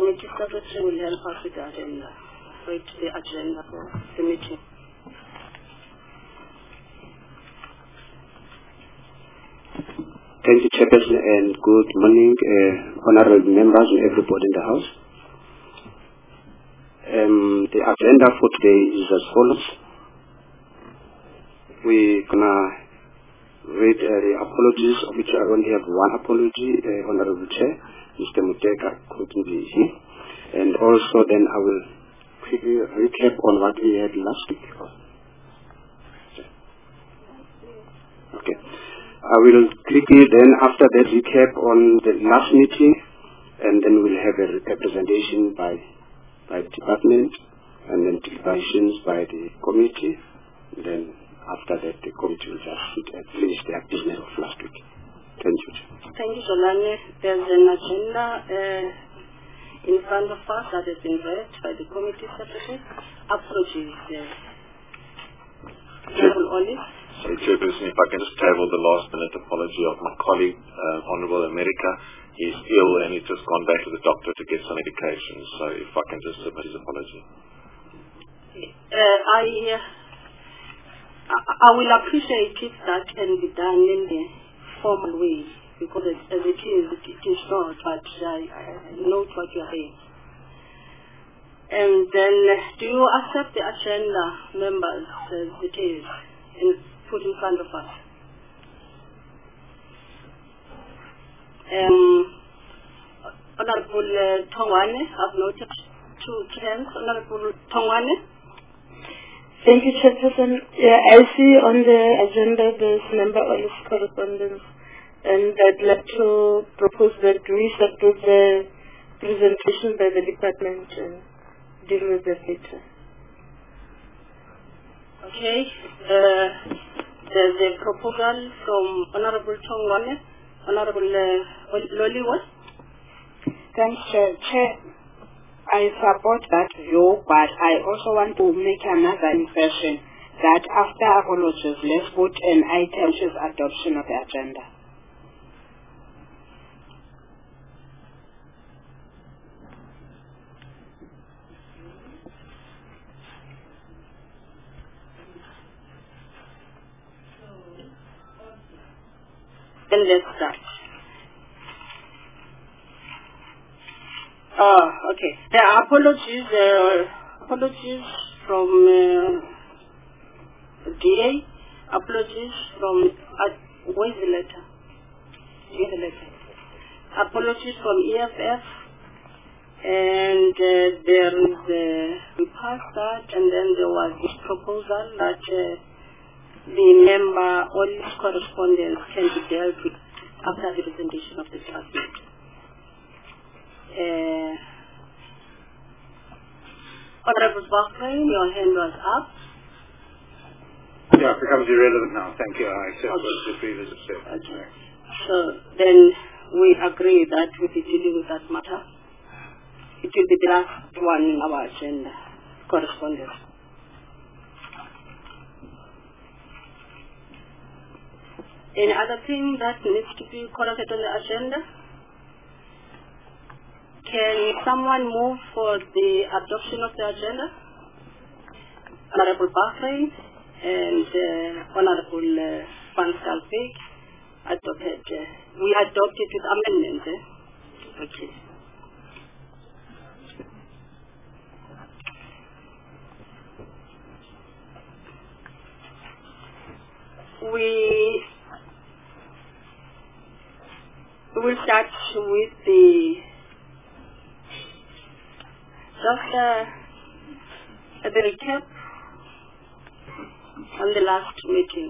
committee secretary will help us with the agenda. Read the agenda for the meeting. Thank you, Chairperson, and good morning, honorable members and everybody in the House. The agenda for today is as follows. We're gonna read the apologies, of which I only have one apology, Honorable Chair, Mr. Muteka couldn't be here. And also then I will quickly recap on what we had last week. Okay. I will quickly then after that recap on the last meeting, and then we'll have a representation by department, and then deliberations by the committee. Then after that, the committee will just sit and finish their business of last week. Thank you. Thank you, Zolani. There's an agenda in front of us that has been read by the committee secretary. Apologies. Honorable Olive. Chairperson, if I can just table the last minute apology of my colleague, Honorable America. He's ill and he's just gone back to the doctor to get some medication. So if I can just submit his apology. I will appreciate if that can be done in a formal way, because as it is not, but I note what you are saying. And then, do you accept the agenda, members, as it is, and put in front of us? Honorable Tongwane, I've noted two hands. Honorable Tongwane. Thank you, Chairperson. Yeah, I see on the agenda there's member Olive's correspondence, and I'd like to propose that we submit the presentation by the department and deal with it later. Okay. There's a proposal from Honorable Tongwane. Honorable Loliwa. Thanks, Chair. I support that view, but I also want to make another impression that after apologies, let's put an item which is adoption of the agenda. Then let's start. Okay. There are apologies from DA, apologies from, where's the letter? Here's the letter. Apologies from EFF, and we passed that, and then there was this proposal that the member, all his correspondence can be dealt with after the presentation of the department. Honorable Bahrain, your hand was up. Yeah, it becomes irrelevant now. Thank you. I accept what the previous said. Okay. So then we agree that we will be dealing with that matter. It will be the last one in our agenda, correspondence. Any other thing that needs to be corrected on the agenda? Can someone move for the adoption of the agenda? Honorable Bahrain and Honorable Van Schalkwyk adopted. We adopted with amendment. Okay. We will start with the recap on the last meeting.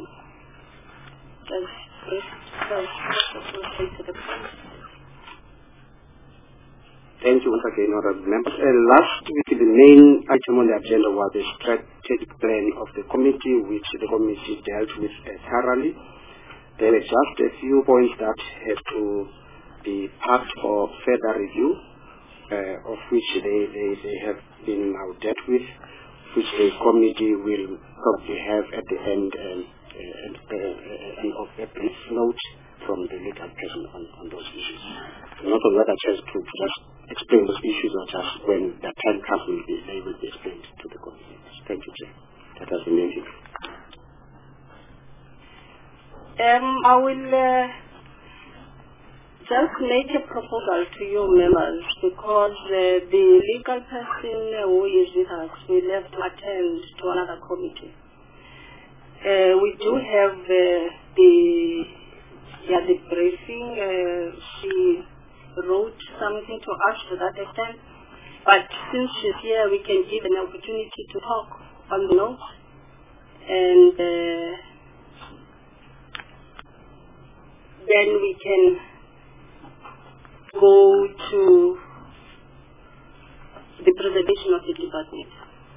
Thank you once again, honorable members. Last week, the main item on the agenda was the strategic plan of the committee, which the committee dealt with thoroughly. There were just a few points that have to be part of further review, of which they have been now dealt with, which the committee will probably have at the end of a brief note from the legal person on those issues. Not on that, I just to just explain those issues, or just when the time comes they will be explained to the committee. Thank you, Chair. That has been mentioned. I will just make a proposal to you members, because the legal person who is with us will have to attend to another committee. We do have the briefing. She wrote something to us to that extent, but since she's here, we can give an opportunity to talk on the notes, and then we can go to the presentation of the department.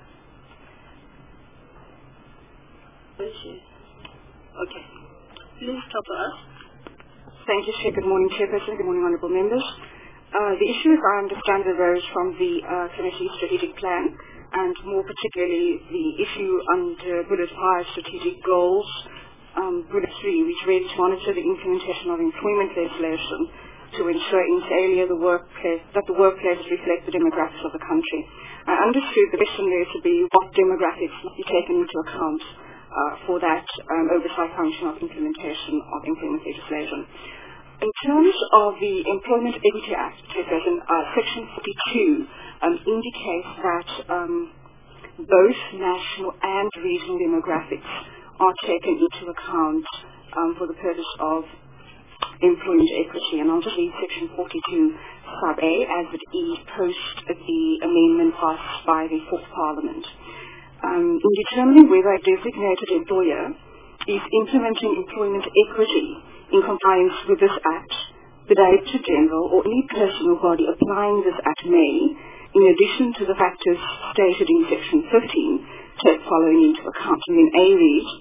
Okay. Please talk to us. Thank you, Chair. Good morning, Chairperson. Good morning, honourable members. The issue, as I understand, arose from the committee's strategic plan, and more particularly the issue under Bullet 5, strategic goals, Bullet 3, which reads to monitor the implementation of employment legislation to ensure inter alia that the workplace reflects the demographics of the country. I understood the question there to be what demographics must be taken into account for that oversight function of implementation of employment legislation. In terms of the Employment Equity Act, Chairperson, Section 42 indicates that both national and regional demographics are taken into account for the purpose of employment equity. And I'll just read Section 42 sub A as it is post the amendment passed by the Fourth Parliament. In determining whether a designated employer is implementing employment equity in compliance with this Act, the Director General or any person or body applying this Act may, in addition to the factors stated in Section 15, take following into account. And then A reads,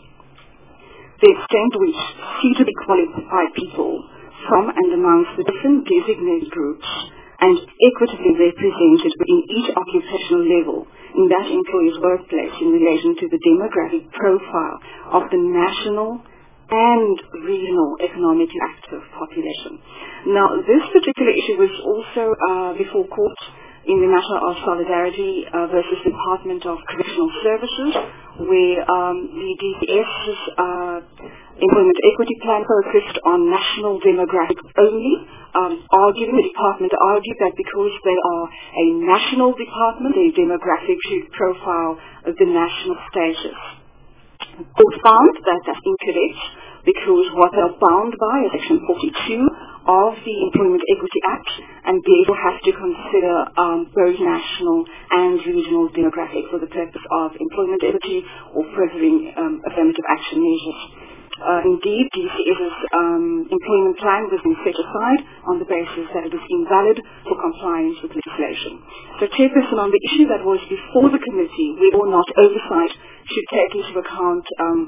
the extent to which suitably qualified people from and amongst the different designated groups and equitably represented within each occupational level in that employer's workplace in relation to the demographic profile of the national and regional economically active population. Now, this particular issue was also before court in the matter of Solidarity versus Department of Correctional Services, where the DCS's employment equity plan focused on national demographics only. The department argued that because they are a national department, their demographics should profile the national status. Court found that that's incorrect, because what they are bound by is Section 42 of the Employment Equity Act, and therefore have to consider both national and regional demographics for the purpose of employment equity or furthering affirmative action measures. Indeed, DCS's employment plan was then set aside on the basis that it was invalid for compliance with legislation. So, Chairperson, on the issue that was before the committee, whether or not oversight should take into account,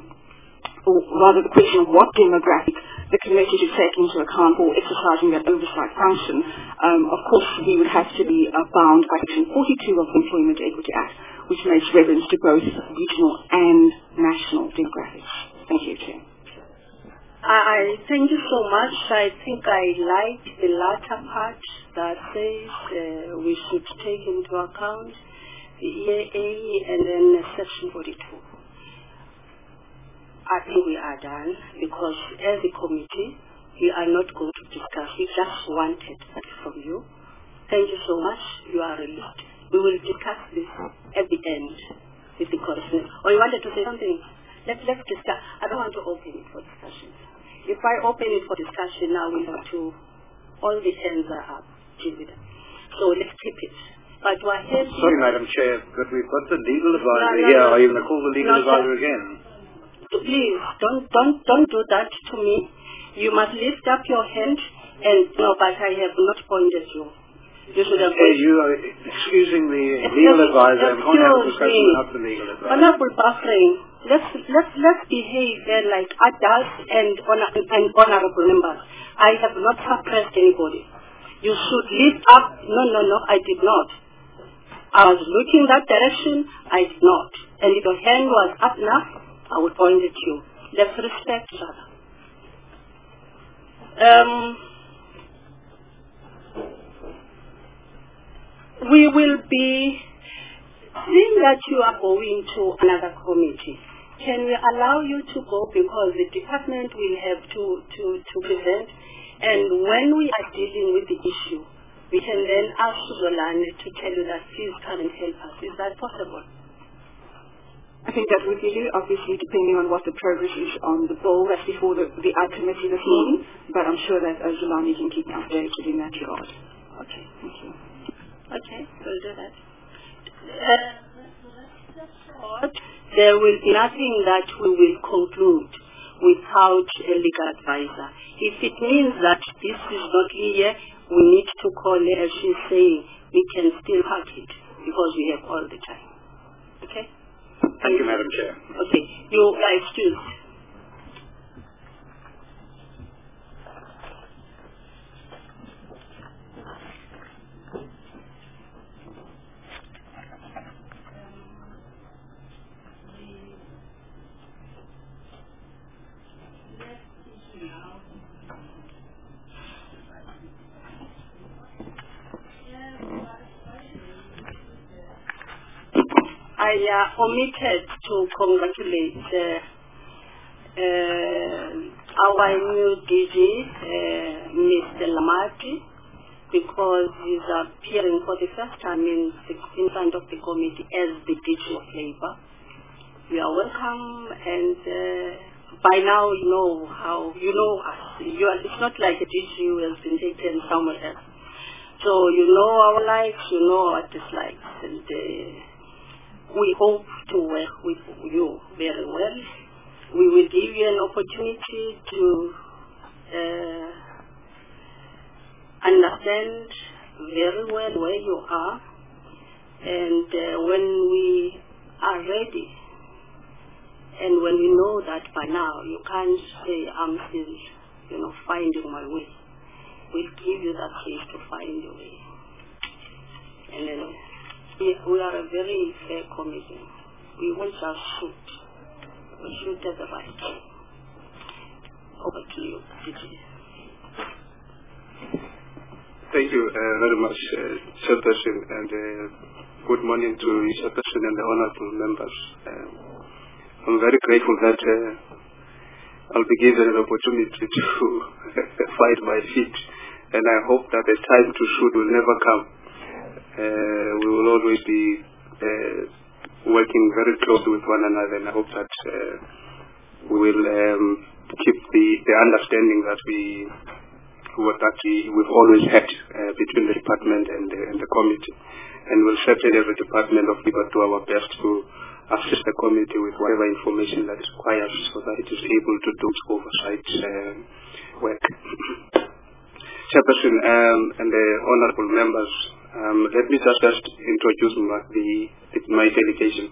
or rather the question of what demographic the committee should take into account for exercising that oversight function, of course we would have to be bound by Section 42 of the Employment Equity Act, which makes reference to both regional and national demographics. Thank you, Chair. I thank you so much. I think I like the latter part that says we should take into account the EAA and then Section 42. I think we are done, because as a committee, we are not going to discuss. We just wanted that from you. Thank you so much. You are released. We will discuss this at the end with the correspondent. Or you wanted to say something? Let's discuss. I don't want to open it for discussion. If I open it for discussion now, we have to, all the hands are up. So let's keep it. But sorry, Madam Chair, but we've got the legal advisor here. Are you going to call the legal advisor again? Please, don't do that to me. You must lift up your hand and, no, but I have not pointed you. You should have you are excusing the legal advisor. We can't have a discussion without the legal advisor. Honorable Buffering, let's behave like adults and honorable members. I have not suppressed anybody. You should lift up. No, I did not. I was looking that direction. I did not. And if your hand was up enough, I would point at you. Let's respect each other. we will be, seeing that you are going to another committee, can we allow you to go because the department will have to present, and when we are dealing with the issue, we can then ask Zolani to tell you that please come and help us. Is that possible? I think that would be obviously depending on what the progress is on the bill that's before the art committee this morning, but I'm sure that Zolani can keep me updated in that regard. Okay. Thank you. Okay, we'll do that. There will be nothing that we will conclude without a legal advisor. If it means that this is not clear, we need to call her, as she's saying, we can still hack it because we have all the time. Okay? Thank you, Madam Chair. Okay, you are excused. I omitted to congratulate our new DG, Mr. Lamati, because he's appearing for the first time in front of the committee as the DG of Labour. You are welcome, and by now you know how, you know us. It's not like a DG who has been taken somewhere else. So you know our likes, you know our dislikes, and we hope to work with you very well. We will give you an opportunity to understand very well where you are, and when we are ready, and when we know that by now you can't say I'm still, finding my way, we'll give you that place to find your way. And then we are a very fair committee. We won't just shoot. We shoot at the right time. Over to you, DG. Thank you very much, Chairperson, and good morning to you, Chairperson, and the honorable members. I'm very grateful that I'll be given an opportunity to fight my feet, and I hope that the time to shoot will never come. We will always be working very closely with one another, and I hope that we will keep the understanding that we've always had between the department and the committee, and we'll certainly as a department of Labour do our best to assist the committee with whatever information that is required so that it is able to do its oversight work. Chairperson and the honorable members, let me just introduce my delegation.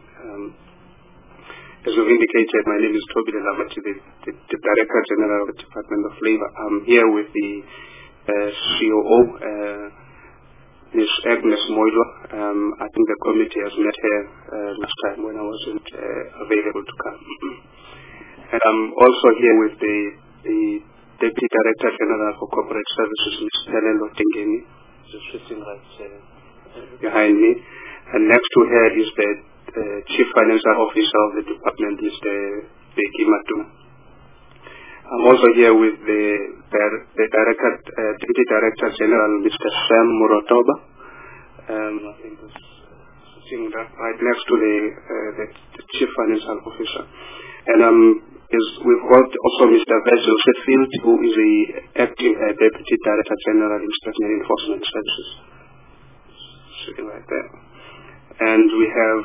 As you indicated, my name is Toby Lamati, the Director General of the Department of Labour. I'm here with the COO, Ms. Agnes Moilo. I think the committee has met her last time when I wasn't available to come. And I'm also here with the Deputy Director General for Corporate Services, Ms. Helen Lotingeni, just sitting right behind me. And next to her is the Chief Financial Officer of the department, Mr. Beki Matuma. I'm also here with the Deputy Director General, Mr. Sam Murotoba. I think sitting right next to the Chief Financial Officer. And we've got also Mr. Virgil Sheffield, who is the Acting Deputy Director General in Personnel Enforcement Services. Sitting right there. And we have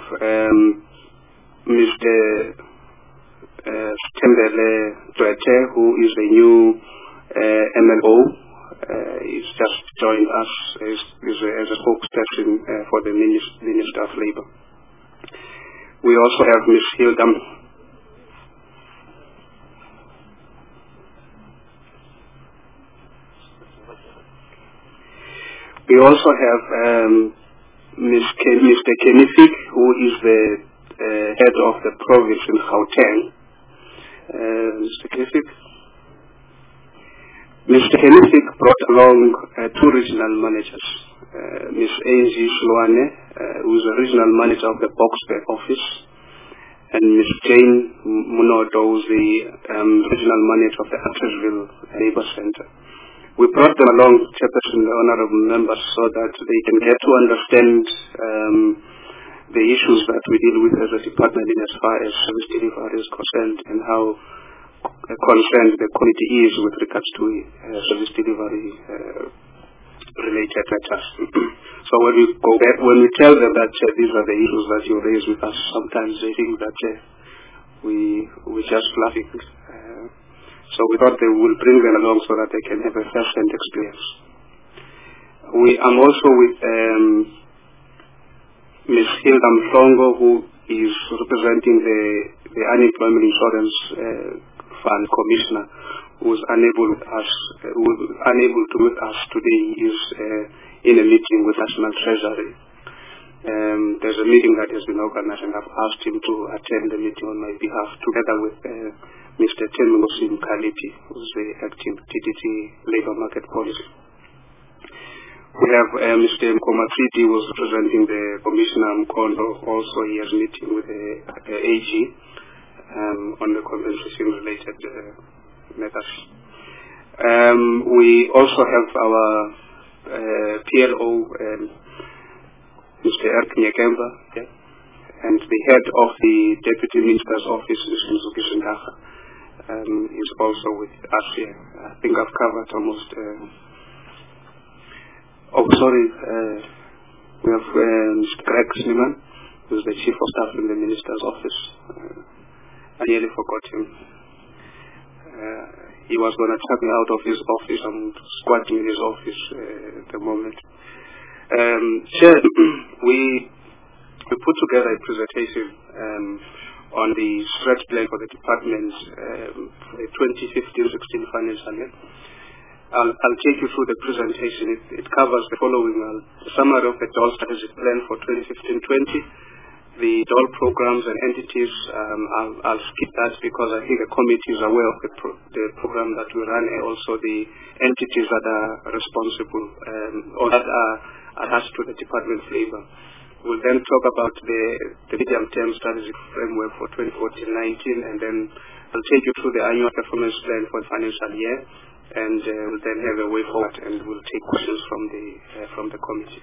Mr. Stembele Dwete, who is the new MLO. He's just joined us as a spokesperson for the Minister of Labour. We also have Ms. Hilda. We also have Mr. Kenifik, who is the head of the province in Gauteng. Mr. Kenifik. Mr. Kenifik brought along two regional managers, Ms. Angie Shloane, who is the regional manager of the Boksburg office, and Ms. Jane Munodo, who is the regional manager of the Attersville Labour Center. We brought them along, Chairperson, the honorable members, so that they can get to understand the issues that we deal with as a department in as far as service delivery is concerned, and how concerned the committee is with regards to service delivery related matters. So when we go back, when we tell them that these are the issues that you raise with us, sometimes they think that we just laughing. So we thought they will bring them along so that they can have a first-hand experience. I'm also with Ms. Hilda Mhlongo, who is representing the Unemployment Insurance Fund Commissioner, who is unable to meet us today. He is in a meeting with National Treasury. There's a meeting that has been organized, and I've asked him to attend the meeting on my behalf, together with Mr. Temilosim Kalipi, who is the acting TDT Labour Market Policy. We have Mr. Mkomatriti, who is representing the Commissioner Mkondo. Also, he has meeting with the AG on the compensation-related matters. We also have our PLO, Mr. Eric Nyekemba, and the head of the Deputy Minister's Office, Mr. Nzuki Shindaga, is also with us here. I think I've covered almost... we have Mr. Greg Sniman, who is the Chief of Staff in the Minister's Office. I nearly forgot him. He was going to chuck me out of his office. I'm squatting in his office at the moment. Chair, we put together a presentation on the stretch plan for the department for the 2015-16 financial year. I'll take you through the presentation. It covers the following: a summary of the DOL strategic plan for 2015-20, the DOL programs and entities. I'll skip that because I think the committee is aware of the program that we run, and also the entities that are responsible or that are attached to the Department of Labour. We'll then talk about the medium-term strategic framework for 2014-19, and then I'll take you through the annual performance plan for the financial year, and we'll then have a way forward, and we'll take questions from the committee.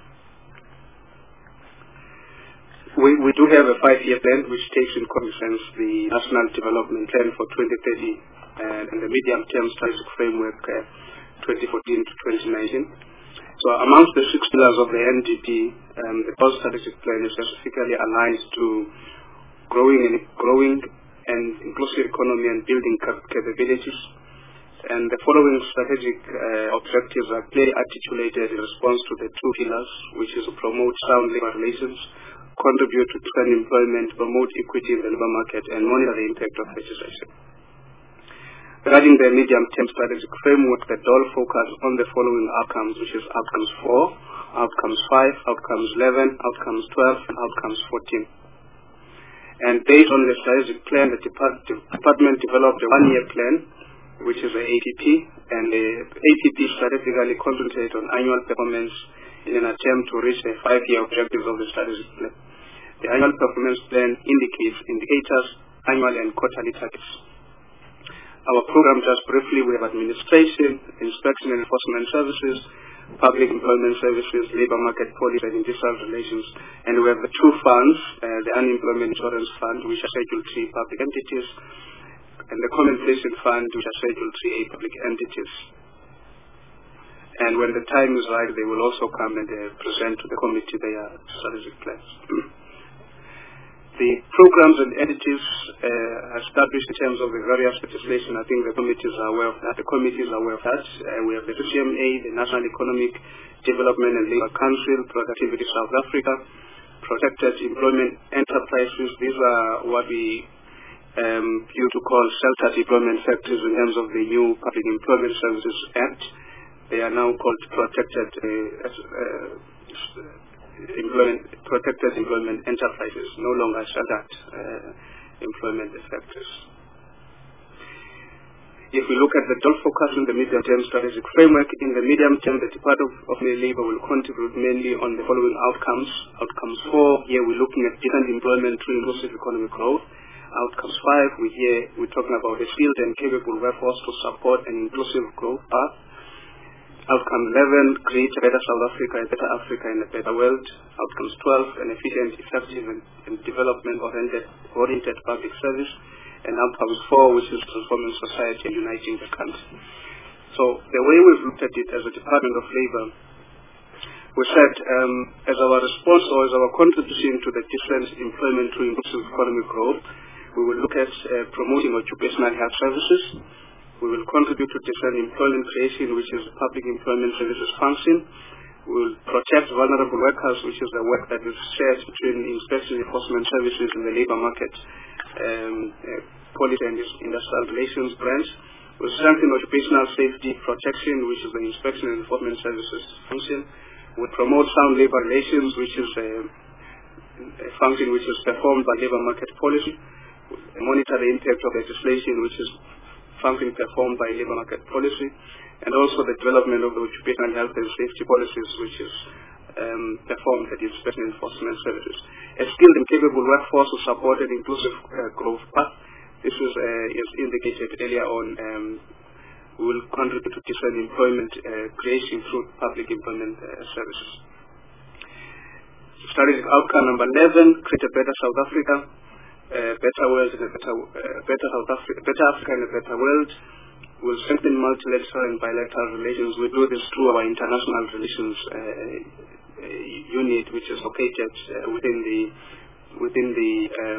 We do have a 5-year plan which takes into cognizance the National Development Plan for 2030 and the medium-term strategic framework 2014 to 2019. So amongst the 6 pillars of the NDP, the DOL strategic plan is specifically aligned to growing and inclusive economy and building capabilities. And the following strategic objectives are clearly articulated in response to the 2 pillars, which is to promote sound labor relations, contribute to trend employment, promote equity in the labor market, and monitor the impact of legislation. Regarding the medium-term strategic framework, the DOL focus on the following outcomes, which is outcomes 4, outcomes 5, outcomes 11, outcomes 12, and outcomes 14. And based on the strategic plan, the department developed a 1-year plan, which is the APP, and the APP strategically concentrates on annual performance in an attempt to reach the 5-year objectives of the strategic plan. The annual performance plan indicates indicators, annual and quarterly targets. Our program, just briefly, we have administration, inspection and enforcement services, public employment services, labor market policy and industrial relations, and we have the 2 funds, the Unemployment Insurance Fund, which are Schedule 3 public entities, and the Compensation Fund, which are Schedule 3A public entities. And when the time is right, they will also come and present to the committee their strategic plans. The programs and entities established in terms of the various legislation, I think the committees are aware of that. The committees are aware of that. We have the CCMA, the National Economic Development and Labour Council, Productivity South Africa, Protected Employment Enterprises. These are what we used to call sheltered employment sectors in terms of the new Public Employment Services Act. They are now called Protected Employment Enterprises, no longer sheltered employment sectors. If we look at the dual focus in the medium-term strategic framework, in the medium term, the Department of Labour will contribute mainly on the following outcomes. Outcomes 4, here we're looking at decent employment through inclusive economic growth. Outcomes 5, we're talking about a skilled and capable workforce to support an inclusive growth path. Outcome 11, create a better South Africa, a better Africa, and a better world. Outcomes 12, an efficient, effective, and development-oriented public service. And outcomes 4, which is transforming society and uniting the country. So the way we've looked at it as a Department of Labour, we said as our response or as our contribution to the different employment through inclusive economic growth, we will look at promoting occupational health services. We will contribute to different employment creation, which is public employment services function. We will protect vulnerable workers, which is the work that is shared between inspection enforcement services and the labour market, policy and industrial relations branch. We will strengthen occupational safety protection, which is the inspection and enforcement services function. We will promote sound labour relations, which is a function which is performed by labour market policy. We will monitor the impact of legislation, which is function performed by labour market policy, and also the development of the occupational health and safety policies, which is performed at the inspection and enforcement services. A skilled and capable workforce to support an inclusive growth path. This is indicated earlier on. We will contribute to different employment creation through public employment services. Strategic outcome number 11: create a better South Africa, better world, and better Africa, and a better world. We'll strengthen multilateral and bilateral relations. We do this through our international relations unit, which is located within the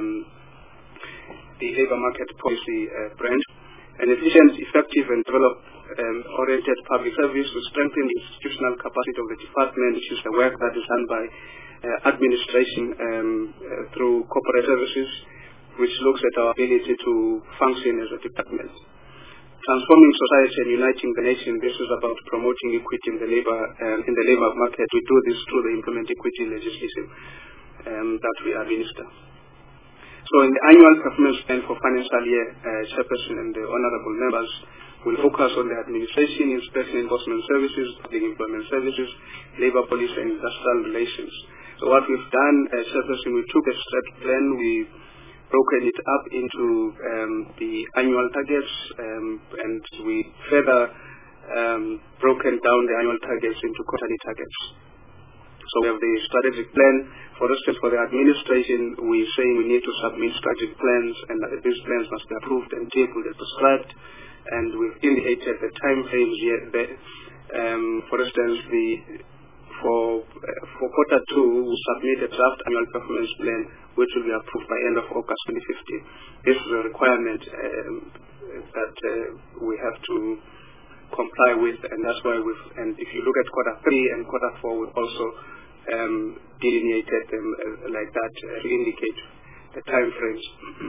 labour market policy branch. An efficient, effective, and develop-oriented public service will strengthen the institutional capacity of the department, which is the work that is done by administration through corporate services, which looks at our ability to function as a department. Transforming society and uniting the nation. This is about promoting equity in the labour market. We do this through the implement equity legislation that we administer. So in the annual performance plan for financial year, Chairperson and the honourable members will focus on the administration, inspection, enforcement services, public employment services, labour policy, and industrial relations. So what we've done, Chairperson, we took a strat plan. We broken it up into the annual targets, and we further broken down the annual targets into quarterly targets. So we have the strategic plan. For instance, for the administration, we're saying we need to submit strategic plans, and that these plans must be approved and tabled and prescribed. And we've indicated the time frames here. For instance, for quarter 2, we submit a draft annual performance plan, which will be approved by end of August 2015. This is a requirement that we have to comply with, and that's why and if you look at quarter 3 and quarter 4, we've also delineated them like that to indicate the time frames.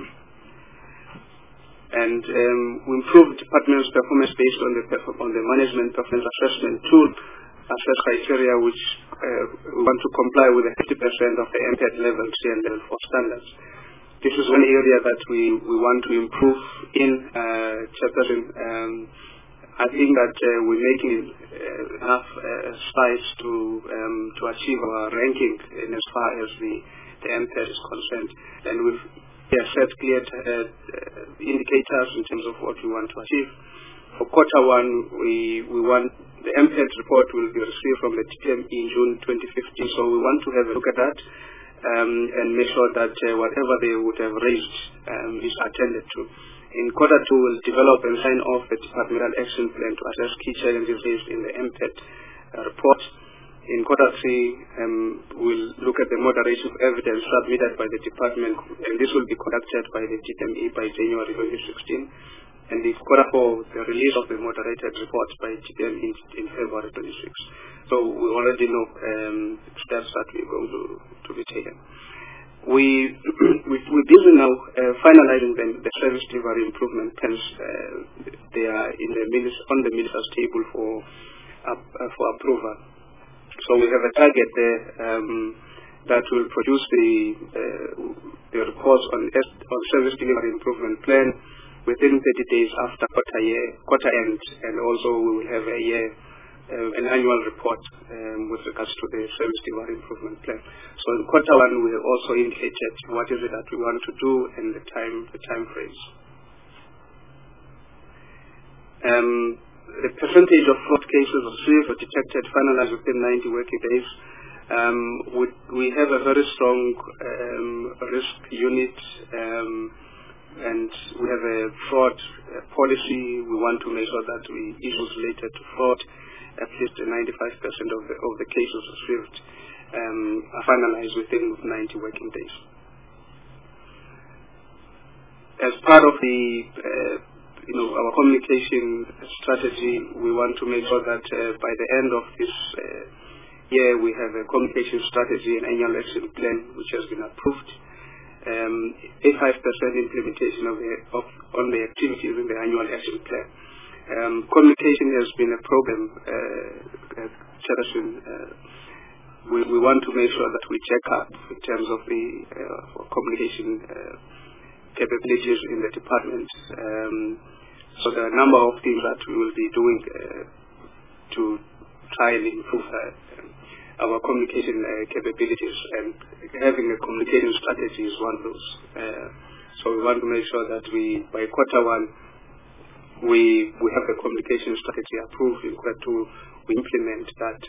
And we improved the department's performance based on the management performance assessment tool, assess criteria which we want to comply with the 50% of the MPET level 3 and level 4 standards. This is one area that we want to improve in, Chairperson. I think that we're making enough strides to achieve our ranking in as far as the MPET is concerned, and we've set clear indicators in terms of what we want to achieve. For quarter 1, we want the MPET report will be received from the TPM in June 2015, so we want to have a look at that and make sure that whatever they would have raised is attended to. In quarter 2, we'll develop and sign off the departmental action plan to address key challenges raised in the MPET report. In quarter 3, we'll look at the moderation of evidence submitted by the department, and this will be conducted by the TPME by January 2016. And in quarter 4, the release of the moderated report by TPM in February 26. So we already know steps that we're going to be taken. We're busy now finalizing the service delivery improvement plans. They are on the minister's table for approval. So we have a target there that will produce the reports on service delivery improvement plan within 30 days after quarter end, and also we will have a year, an annual report with regards to the service delivery improvement plan. So in quarter one, we have also indicated what is it that we want to do and the time frames. The percentage of fraud cases received or detected finalized within 90 working days. We have a very strong risk unit, and we have a fraud policy. We want to make sure that issues related to fraud, at least 95% of the cases received are finalized within 90 working days. As part of the our communication strategy, we want to make sure that by the end of this year we have a communication strategy and annual action plan which has been approved. 85% implementation on the activities in the annual action plan. Communication has been a problem, we want to make sure that we check up in terms of the communication capabilities in the department. So there are a number of things that we will be doing to try and improve our communication capabilities, and having a communication strategy is one of those. So we want to make sure that by quarter one, we have a communication strategy approved. In quarter two, we implement that.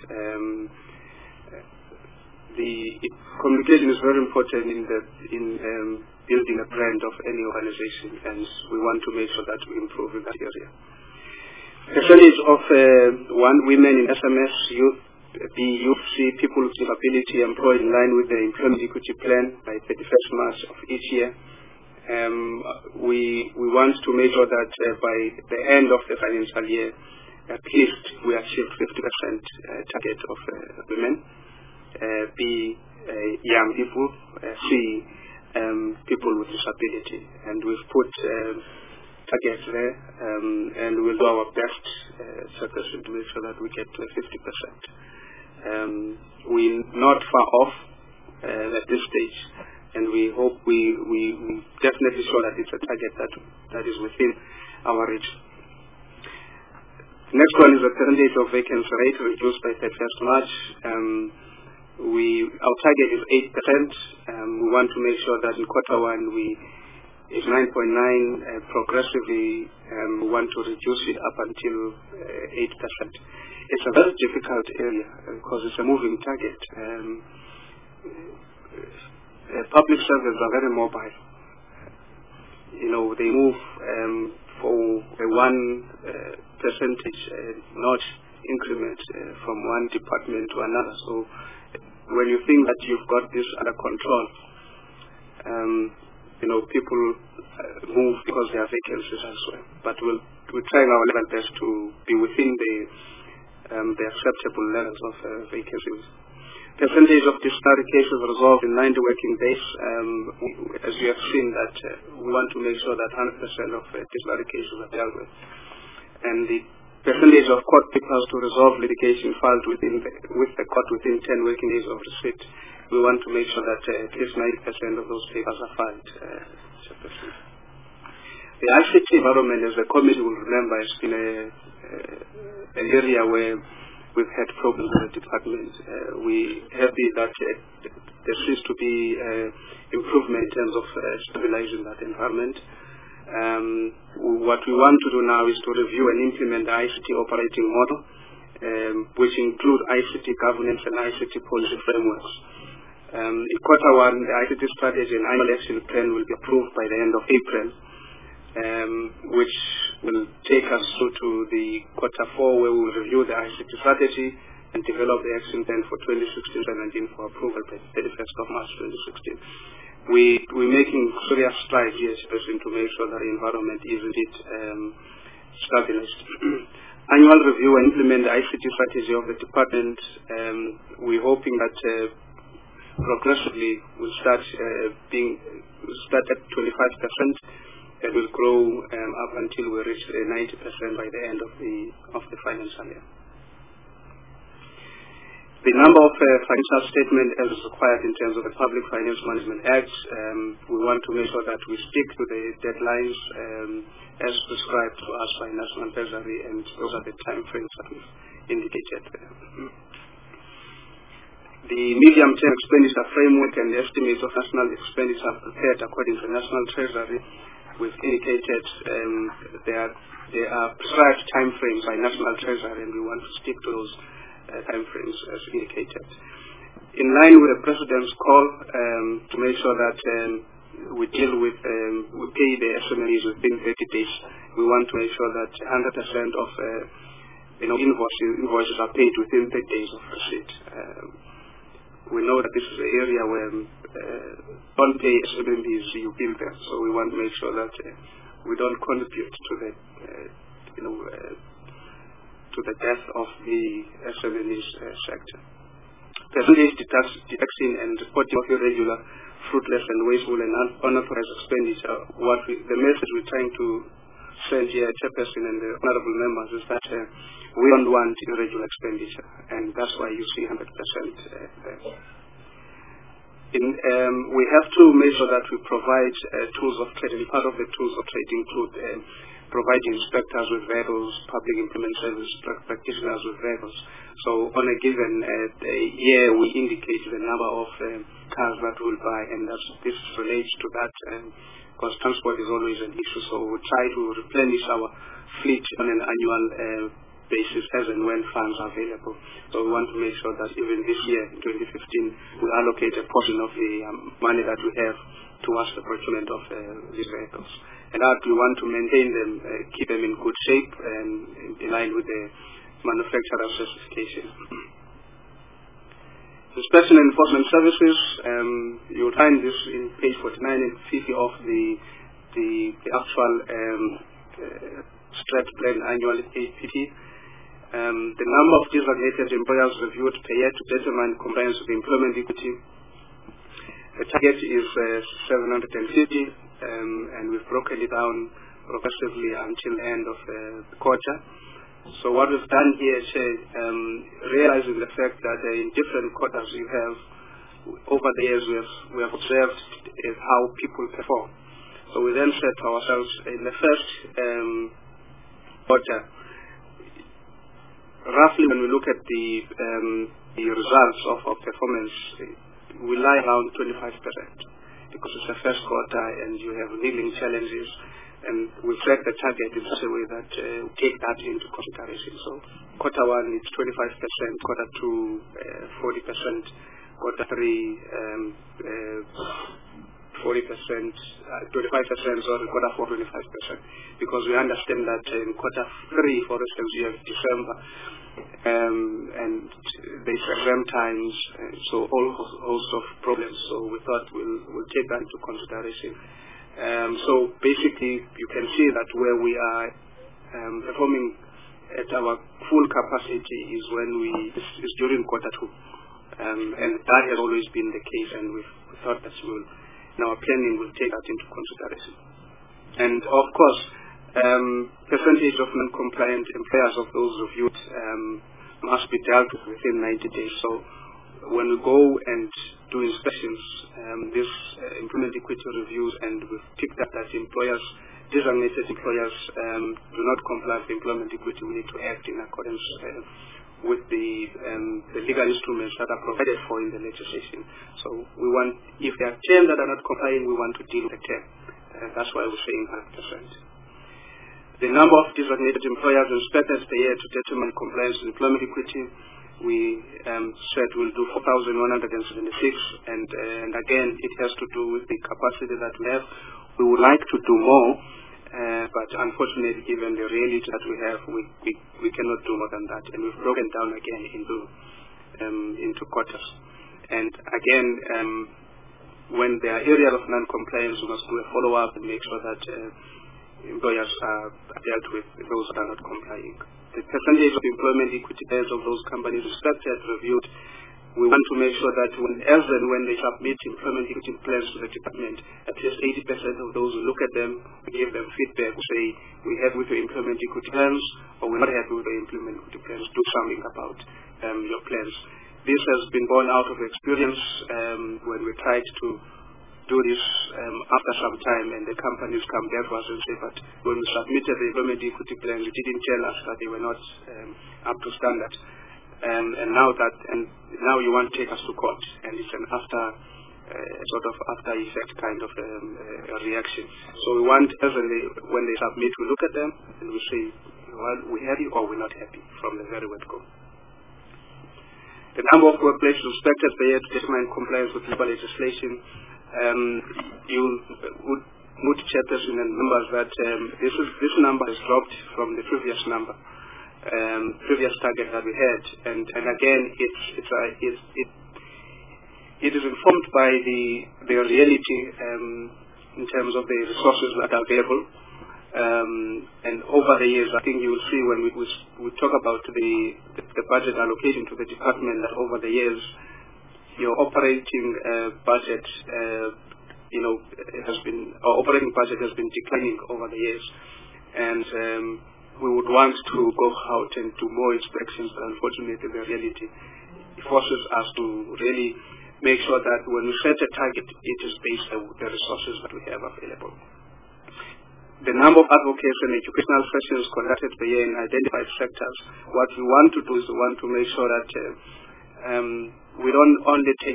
The communication is very important in building a brand of any organization, and we want to make sure that we improve in that area. Percentage of women in SMS, youth, people with disability employed in line with the Employment Equity Plan by 31st March of each year. We want to make sure that by the end of the financial year, at least we achieve 50% target of women, B, young people, C, people with disability, and we've put targets there, and we'll do our best to make sure that we get to 50%. We're not far off at this stage, and we hope we definitely show that it's a target that is within our reach. Next one is the percentage of vacancy rate reduced by 31st March. Our target is 8%. We want to make sure that in quarter one it's 9.9 progressively. We want to reduce it up until 8%. It's a very difficult area because it's a moving target. Public servants are very mobile. They move for a 1 percentage notch increment from one department to another. So when you think that you've got this under control, people move because there are vacancies elsewhere. But we're trying our level best to be within the acceptable levels of vacancies. Percentage of disciplinary cases resolved in 90 working days. As you have seen, that we want to make sure that 100% of disciplinary cases are dealt with, and the percentage of court papers to resolve litigation filed with the court within 10 working days of receipt. We want to make sure that at least 90% of those papers are filed. The ICT environment, as the committee will remember, has been an area where we've had problems in the department. We're happy that there seems to be improvement in terms of stabilizing that environment. What we want to do now is to review and implement the ICT operating model, which include ICT governance and ICT policy frameworks. In quarter one, the ICT strategy and annual action plan will be approved by the end of April, which will take us through to the quarter four, where we will review the ICT strategy and develop the action plan for 2016-17 for approval by 31st of March 2016. We're making serious strides here, especially to make sure that the environment is indeed stabilized. Annual review and implement the ICT strategy of the department. We're hoping that progressively we'll start at 25% and will grow up until we reach 90% by the end of the financial year. The number of financial statements as required in terms of the Public Finance Management Act, we want to make sure that we stick to the deadlines as prescribed to us by National Treasury, and those are the time frames that we've indicated. The medium-term expenditure framework and the estimates of national expenditure are prepared according to National Treasury. We've indicated there are prescribed time frames by National Treasury, and we want to stick to those time frames as indicated. In line with the President's call to make sure that we deal with, we pay the SMEs within 30 days, we want to make sure that 100% of invoices are paid within 30 days of receipt. We know that this is an area where don't pay SMEs, you bill them, so we want to make sure that we don't contribute to the to the death of the SMEs sector. Percentage deduction and reporting of irregular, fruitless and wasteful and unauthorized expenditure. The message we're trying to send here, Chairperson and the honorable members, is that we don't want irregular expenditure, and that's why you see 100% there. We have to make sure that we provide tools of trade, and part of the tools of trade include providing inspectors with vehicles, public implement service practitioners with vehicles. So on a given year, we indicate the number of cars that we'll buy, and this relates to that because transport is always an issue. So we try to replenish our fleet on an annual basis as and when funds are available. So we want to make sure that even this year, in 2015, we allocate a portion of the money that we have towards the procurement of these vehicles. And that we want to maintain them, keep them in good shape and in line with the manufacturer specification. Inspection and enforcement services, you will find this in page 49 and 50 of the actual strat plan annual APT. The number of designated employers reviewed per year to determine compliance with employment equity. The target is 750, and we've broken it down progressively until the end of the quarter. So what we've done here, realizing the fact that in different quarters we have, over the years we have observed how people perform. So we then said to ourselves, in the first quarter, roughly when we look at the results of performance, we lie around 25%, because it's the first quarter and you have living challenges, and we set the target in such a way that we take that into consideration. So quarter one it's 25%, quarter two 40%, quarter three 40%, 25%, or quarter four 25%, because we understand that in quarter three, for instance, you have December, and there's exam times, so all host of problems. So we thought we'll take that into consideration. So basically, you can see that where we are performing at our full capacity is is during quarter two, and that has always been the case, and we thought that in our planning we'll take that into consideration. And of course, percentage of non-compliant employers of those reviewed must be dealt with within 90 days. So when we go and do inspections, these employment equity reviews, and we've picked up that employers, designated employers, do not comply with employment equity, we need to act in accordance with the legal instruments that are provided for in the legislation. So we want, if there are 10 that are not complying, we want to deal with the 10. That's why we're saying 100%. The number of designated employers inspected per year to determine compliance with employment equity, we said we'll do 4,176, and again, it has to do with the capacity that we have. We would like to do more, but unfortunately, given the reality that we have, we cannot do more than that, and we've broken down again into quarters. And again, when there are areas of non-compliance, we must do a follow-up and make sure that employers are dealt with those that are not complying. The percentage of employment equity payers of those companies inspected, reviewed, we want to make sure that as and when they submit employment equity plans to the department, at least 80% of those who look at them, we give them feedback, say, we're happy with your employment equity plans, or we're not happy with your employment equity plans, do something about your plans. this has been born out of experience when we tried to do this after some time, and the companies come back to us and say, but when we submitted the employment equity plans, you didn't tell us that they were not up to standard. And now you want to take us to court, and it's an sort of after effect kind of a reaction. So we want, when they submit, we look at them and we say, well, we're happy or we're not happy from the very word go. The number of workplaces inspected per year to determine compliance with labor legislation. You would note, Chairperson, and members that this number has dropped from the previous number, previous target that we had, and again it is informed by the reality in terms of the resources that are available. And over the years, I think you will see when we talk about the budget allocation to the department, that over the years, your operating budget, our operating budget has been declining over the years, and we would want to go out and do more inspections. But unfortunately, the reality forces us to really make sure that when we set a target, it is based on the resources that we have available. The number of advocates and educational sessions conducted per year in identified sectors. What we want to do is we want to make sure that we don't only take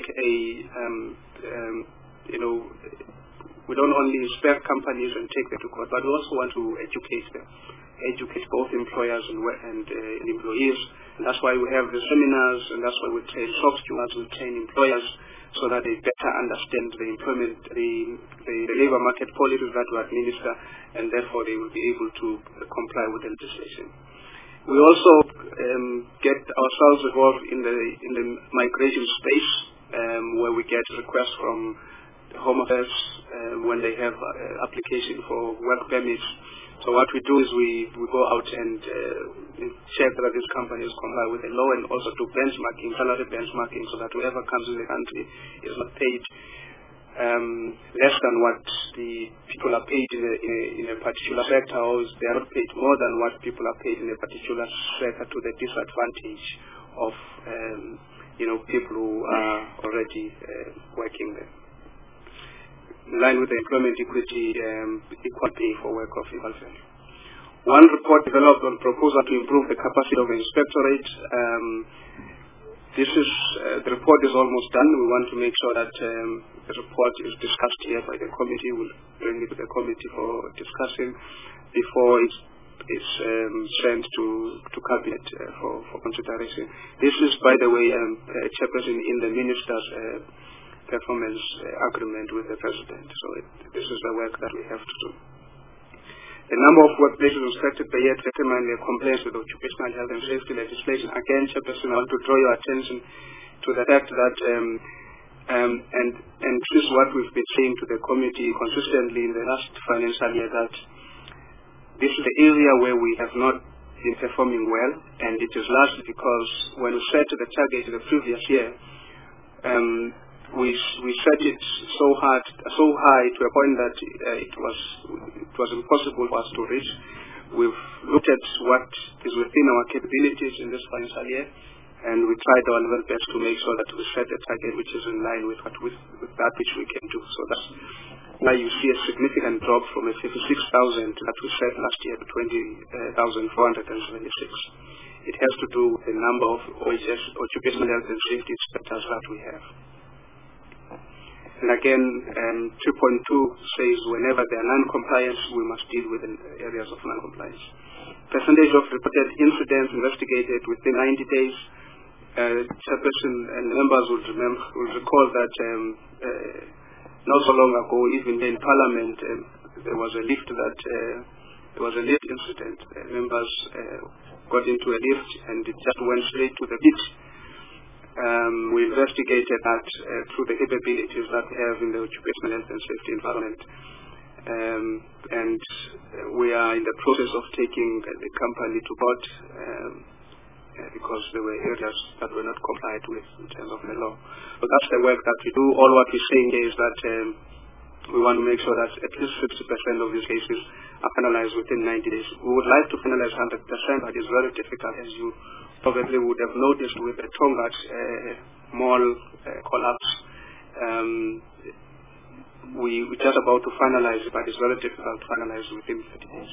we don't only inspect companies and take them to court, but we also want to educate them, educate both employers and employees. And that's why we have the seminars, and that's why we train shop stewards, we train employers, so that they better understand the employment, the labor market policies that we administer, and therefore they will be able to comply with the legislation. We also get ourselves involved in the migration space, where we get requests from the Home Affairs when they have application for work permits. So what we do is we go out and check that these companies comply with the law, and also do benchmarking, salary benchmarking, so that whoever comes in the country is not paid less than what the people are paid in a particular sector, or they are not paid more than what people are paid in a particular sector, to the disadvantage of people who are already working there. In line with the employment equity, equal pay for work of equal value. One report developed on proposal to improve the capacity of the inspectorate. The report is almost done. We want to make sure that the report is discussed here by the committee. We'll bring it to the committee for discussion before it's sent to cabinet for consideration. This is, by the way, Chairperson, in the minister's performance agreement with the President. So this is the work that we have to do. The number of workplaces inspected per year to determine their compliance with occupational health and safety legislation. Again, Chairperson, I want to draw your attention to the fact that, and this is what we've been saying to the committee consistently in the last financial year, that this is the area where we have not been performing well, and it is largely because when we set the target the previous year, we set it so high to a point that it was impossible for us to reach. We've looked at what is within our capabilities in this financial year, and we tried our level best to make sure that we set a target which is in line with that which we can do. So that's why you see a significant drop from a 56,000 that we set last year to 20,476. It has to do with the number of OHS, occupational health and safety inspectors, that we have. And again, 2.2 says whenever there are non-compliance, we must deal with areas of non-compliance. Percentage of reported incidents investigated within 90 days. Chairperson and members will recall that not so long ago, even in Parliament, there was a lift incident. Members got into a lift and it just went straight to the pit. We investigated that through the capabilities that we have in the occupational health and safety environment. And we are in the process of taking the company to court because there were areas that were not complied with in terms of the law. So that's the work that we do. All what we're saying is that we want to make sure that at least 50% of these cases are finalized within 90 days. We would like to finalize 100%, but it's very difficult, as you probably would have noticed with the Tongaat mall collapse. We're just about to finalize it, but it's very difficult to finalize within 30 days.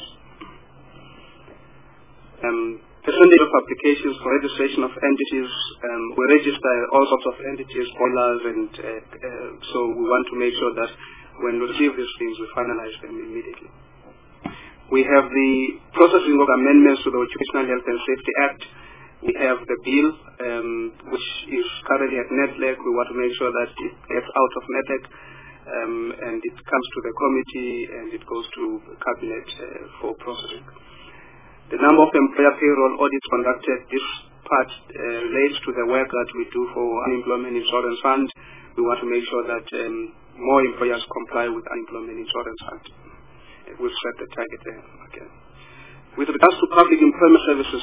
Percentage of applications for registration of entities, we register all sorts of entities, boilers, and so we want to make sure that when we receive these things, we finalize them immediately. We have the processing of amendments to the Occupational Health and Safety Act. We have the bill, which is currently at NETLEC. We want to make sure that it gets out of NETLEC, and it comes to the committee, and it goes to cabinet for processing. The number of employer payroll audits conducted, this part relates to the work that we do for Unemployment Insurance Fund. We want to make sure that more employers comply with Unemployment Insurance Fund. We've set the target there. Okay. With regards to Public Employment Services,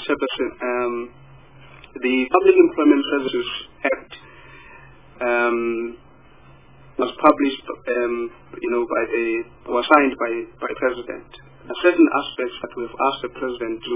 the Public Employment Services Act was published, was signed by the President. There are certain aspects that we've asked the President to,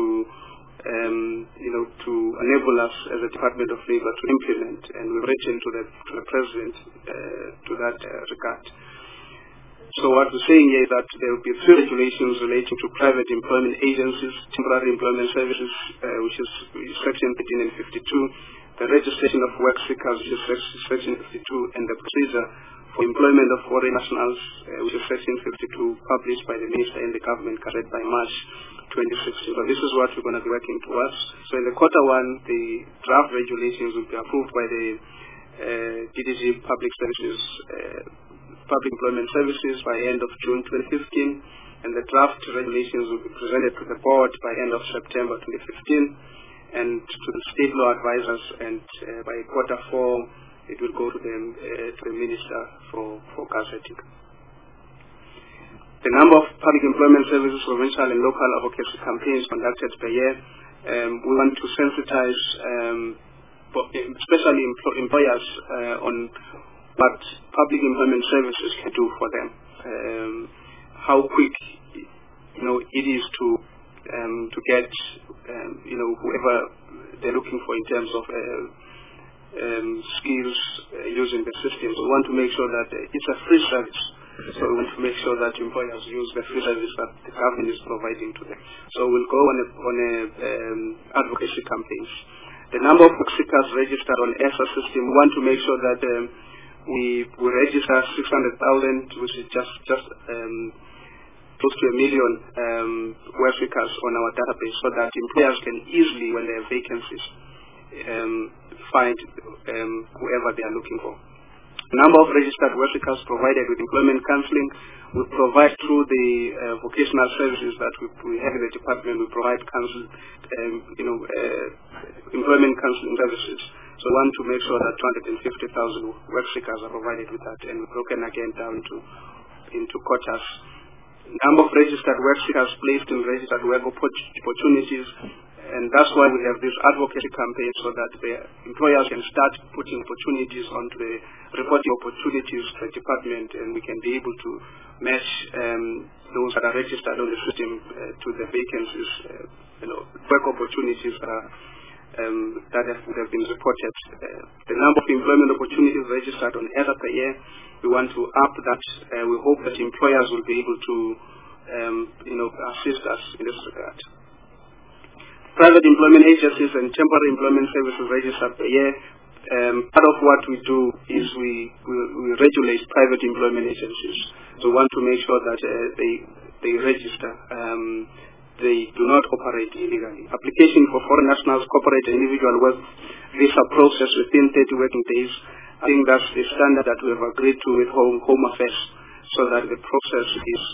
to enable us as a Department of Labor to implement, and we've written to the President to that regard. So what we're saying here is that there will be 3 regulations relating to private employment agencies, temporary employment services, which is Section 13 and 52, the registration of work seekers, which is Section 52, and the procedure for employment of foreign nationals, which is Section 52, published by the Minister in the Government Gazette by March 2016. So this is what we're going to be working towards. So in the Q1, the draft regulations will be approved by the DDG Public Employment Services by end of June 2015, and the draft regulations will be presented to the board by end of September 2015, and to the state law advisors, and by Q4 it will go to the Minister for gazetting. The number of public employment services, provincial and local advocacy campaigns conducted per year. We want to sensitize, especially employers, on what public employment services can do for them. How quick, it is to get, whoever they're looking for in terms of skills using the system. So we want to make sure that it's a free service. So we want to make sure that employers use the free service that the government is providing to them. So we'll go on advocacy campaigns. The number of seekers registered on ESSA system, we want to make sure that we register 600,000, which is just close to 1 million work seekers on our database, so that employers can easily, when they have vacancies, find whoever they are looking for. Number of registered work seekers provided with employment counseling. We provide through the vocational services that we have in the department. We provide employment counseling services. So we want to make sure that 250,000 work seekers are provided with that, and we're broken again down into quotas. Number of registered work seekers placed in registered work opportunities, and that's why we have this advocacy campaign, so that the employers can start putting opportunities onto the reporting opportunities to the department, and we can be able to match those that are registered on the system to the vacancies, work opportunities that have been reported. The number of employment opportunities registered on ESSA per year, we want to up that. We hope that employers will be able to assist us in this regard. Private employment agencies and temporary employment services registered per year. Part of what we do is we regulate private employment agencies. So we want to make sure that they register. They do not operate illegally. Application for foreign nationals, corporate and individual work visa process within 30 working days. I think that's the standard that we have agreed to with Home Affairs, so that the process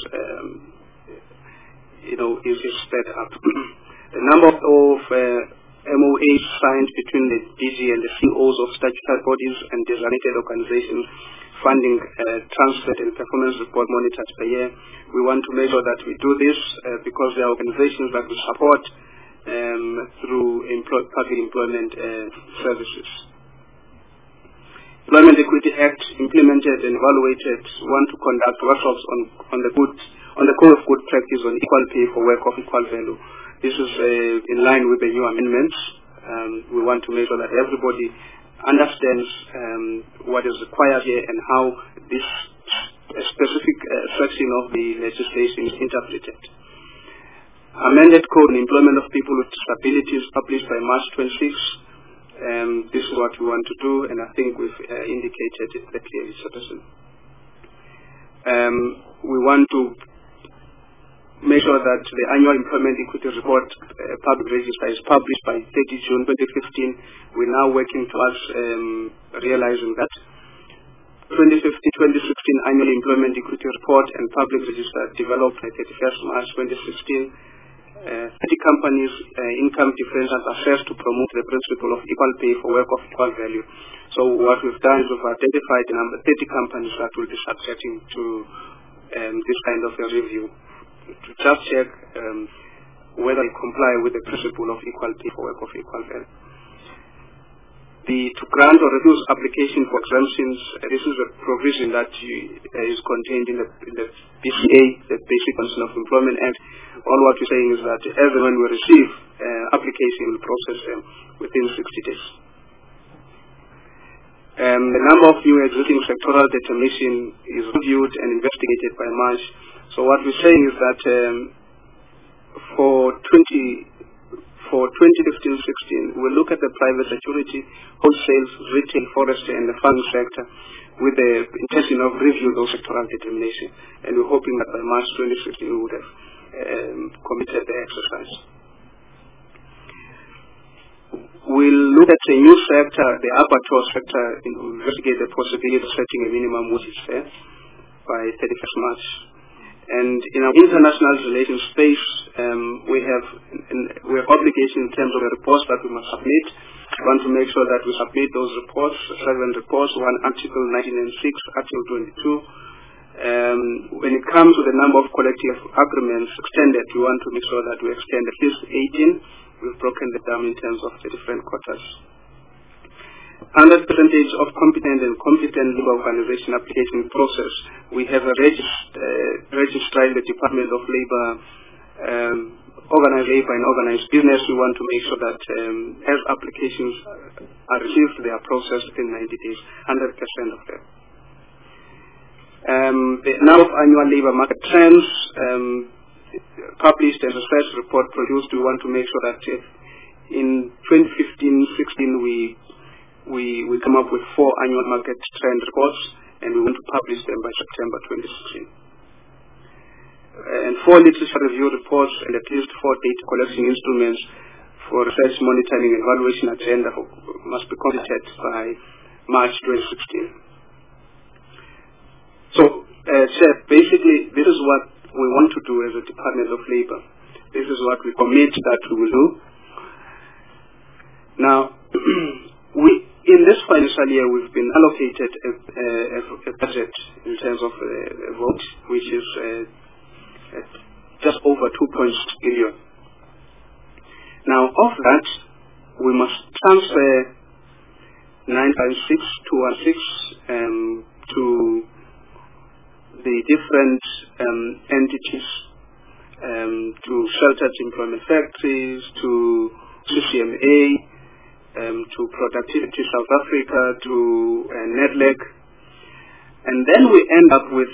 is sped up. The number of MOAs signed between the DG and the CEOs of statutory bodies and designated organizations funding transfer and performance report monitored per year. We want to make sure that we do this because there are organizations that we support through public employment services. Employment Equity Act implemented and evaluated. We want to conduct workshops on the code of good practice on equal pay for work of equal value. This is in line with the new amendments. We want to make sure that everybody understands what is required here and how this specific section of the legislation is interpreted. Amended Code on Employment of People with Disabilities published by March 26. This is what we want to do, and I think we've indicated it very clearly, Chairperson. We want to make sure that the annual employment equity report public register is published by 30 June 2015. We're now working towards realizing that. 2015-2016 annual employment equity report and public register developed by 31st March 2016. 30 companies' income differentials assessed to promote the principle of equal pay for work of equal value. So what we've done is we've identified the number 30 companies that will be subjecting to this kind of a review to just check whether they comply with the principle of equal pay for work of equal value. To grant or refuse application for exemptions, this is a provision that is contained in the BCA, the Basic Conditions of Employment Act. All what we're saying is that as and when we receive application, we'll process them within 60 days. The number of new existing sectoral determination is reviewed and investigated by March. So what we're saying is that for 2015-16, we'll look at the private security, wholesale, retail, forestry, and the farming sector with the intention of review those sectoral determination. And we're hoping that by March 2015 we would have committed the exercise. We'll look at the new sector, the abattoir sector, and investigate the possibility of setting a minimum wage there by 31st March. And in our international relations space, we have obligation in terms of the reports that we must submit. We want to make sure that we submit those reports, 7 reports, one Article 19 and 6, Article 22. When it comes to the number of collective agreements extended, we want to make sure that we extend at least 18. We've broken them down in terms of the different quotas. 100% of competent and competent labor organization application process. We have a registrar in the Department of Labor, organized labor and organized business. We want to make sure that as applications are received, they are processed within 90 days, 100% of them. The now of annual labor market trends published and research report produced. We want to make sure that in 2015-16 we come up with 4 annual market trend reports, and we want to publish them by September 2016. And 4 literature review reports and at least 4 data collection instruments for research monitoring and evaluation agenda must be completed by March 2016. So, Chair, basically this is what we want to do as a Department of Labor. This is what we commit that we will do. Now, in this financial year, we've been allocated a budget in terms of a vote, which is just over 2.6 billion. Now, of that, we must transfer 9.6216 to the different entities, to Sheltered Employment Factories, to CCMA, to Productivity South Africa, to NEDLEC, and then we end up with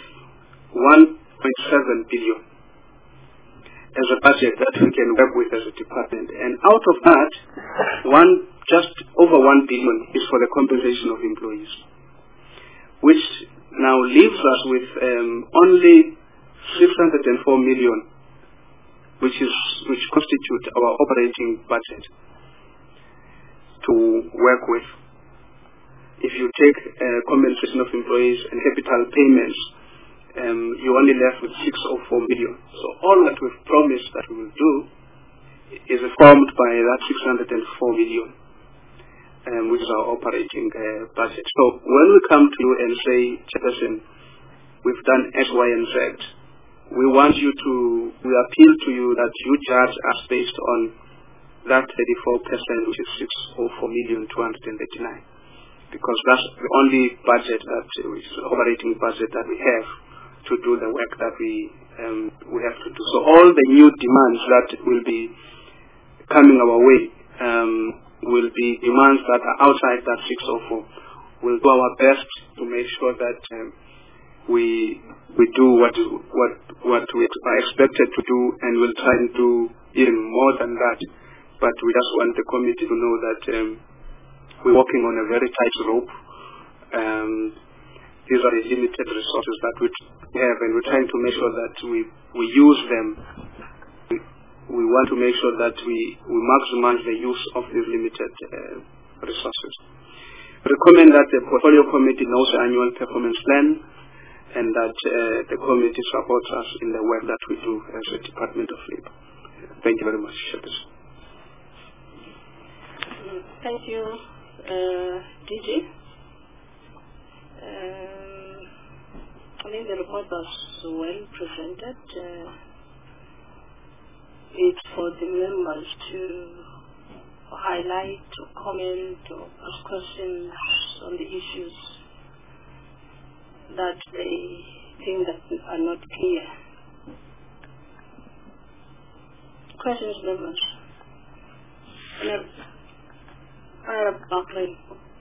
1.7 billion as a budget that we can work with as a department. And out of that, just over 1 billion is for the compensation of employees, which now leaves us with only 604 million, which constitutes our operating budget to work with. If you take compensation of employees and capital payments, you're only left with 604 million. So all that we've promised that we will do is formed by that 604 million, which is our operating budget. So when we come to you and say, Chairperson, we've done X, Y, and Z, we appeal to you that you judge us based on that 34%, which is 604,239, because that's the only budget which is the operating budget that we have to do the work that we have to do. So all the new demands that will be coming our way, will be demands that are outside that 604. We'll do our best to make sure that we do what we are expected to do, and we'll try and do even more than that. But we just want the committee to know that we're walking on a very tight rope. These are the limited resources that we have, and we're trying to make sure that we use them. We want to make sure that we maximize the use of these limited resources. We recommend that the portfolio committee knows the annual performance plan, and that the committee supports us in the work that we do as a Department of Labor. Thank you very much, Chairperson. Thank you, DG. I think the report was well presented. It's for the members to highlight or comment or ask questions on the issues that they think that are not clear. Questions, members? Barclay.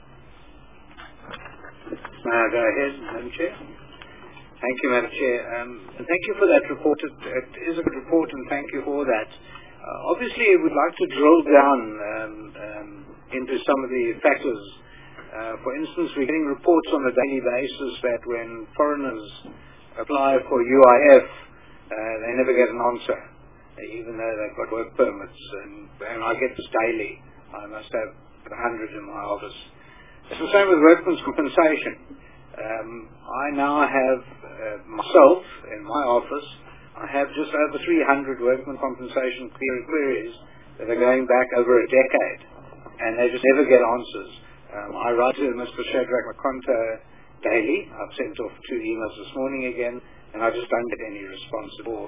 Go ahead, Madam Chair. Thank you, Madam Chair. And thank you for that report. It is a good report, and thank you for that. Obviously, we'd like to drill down into some of the factors. For instance, we're getting reports on a daily basis that when foreigners apply for UIF, they never get an answer, even though they've got work permits. And I get this daily. I must have 100 in my office. It's the same with workmen's compensation. I now have myself in my office, I have just over 300 workmen compensation queries that are going back over a decade, and they just never get answers. I write to Mr. Shadrach McConto daily. I've sent off 2 emails this morning again, and I just don't get any response at all.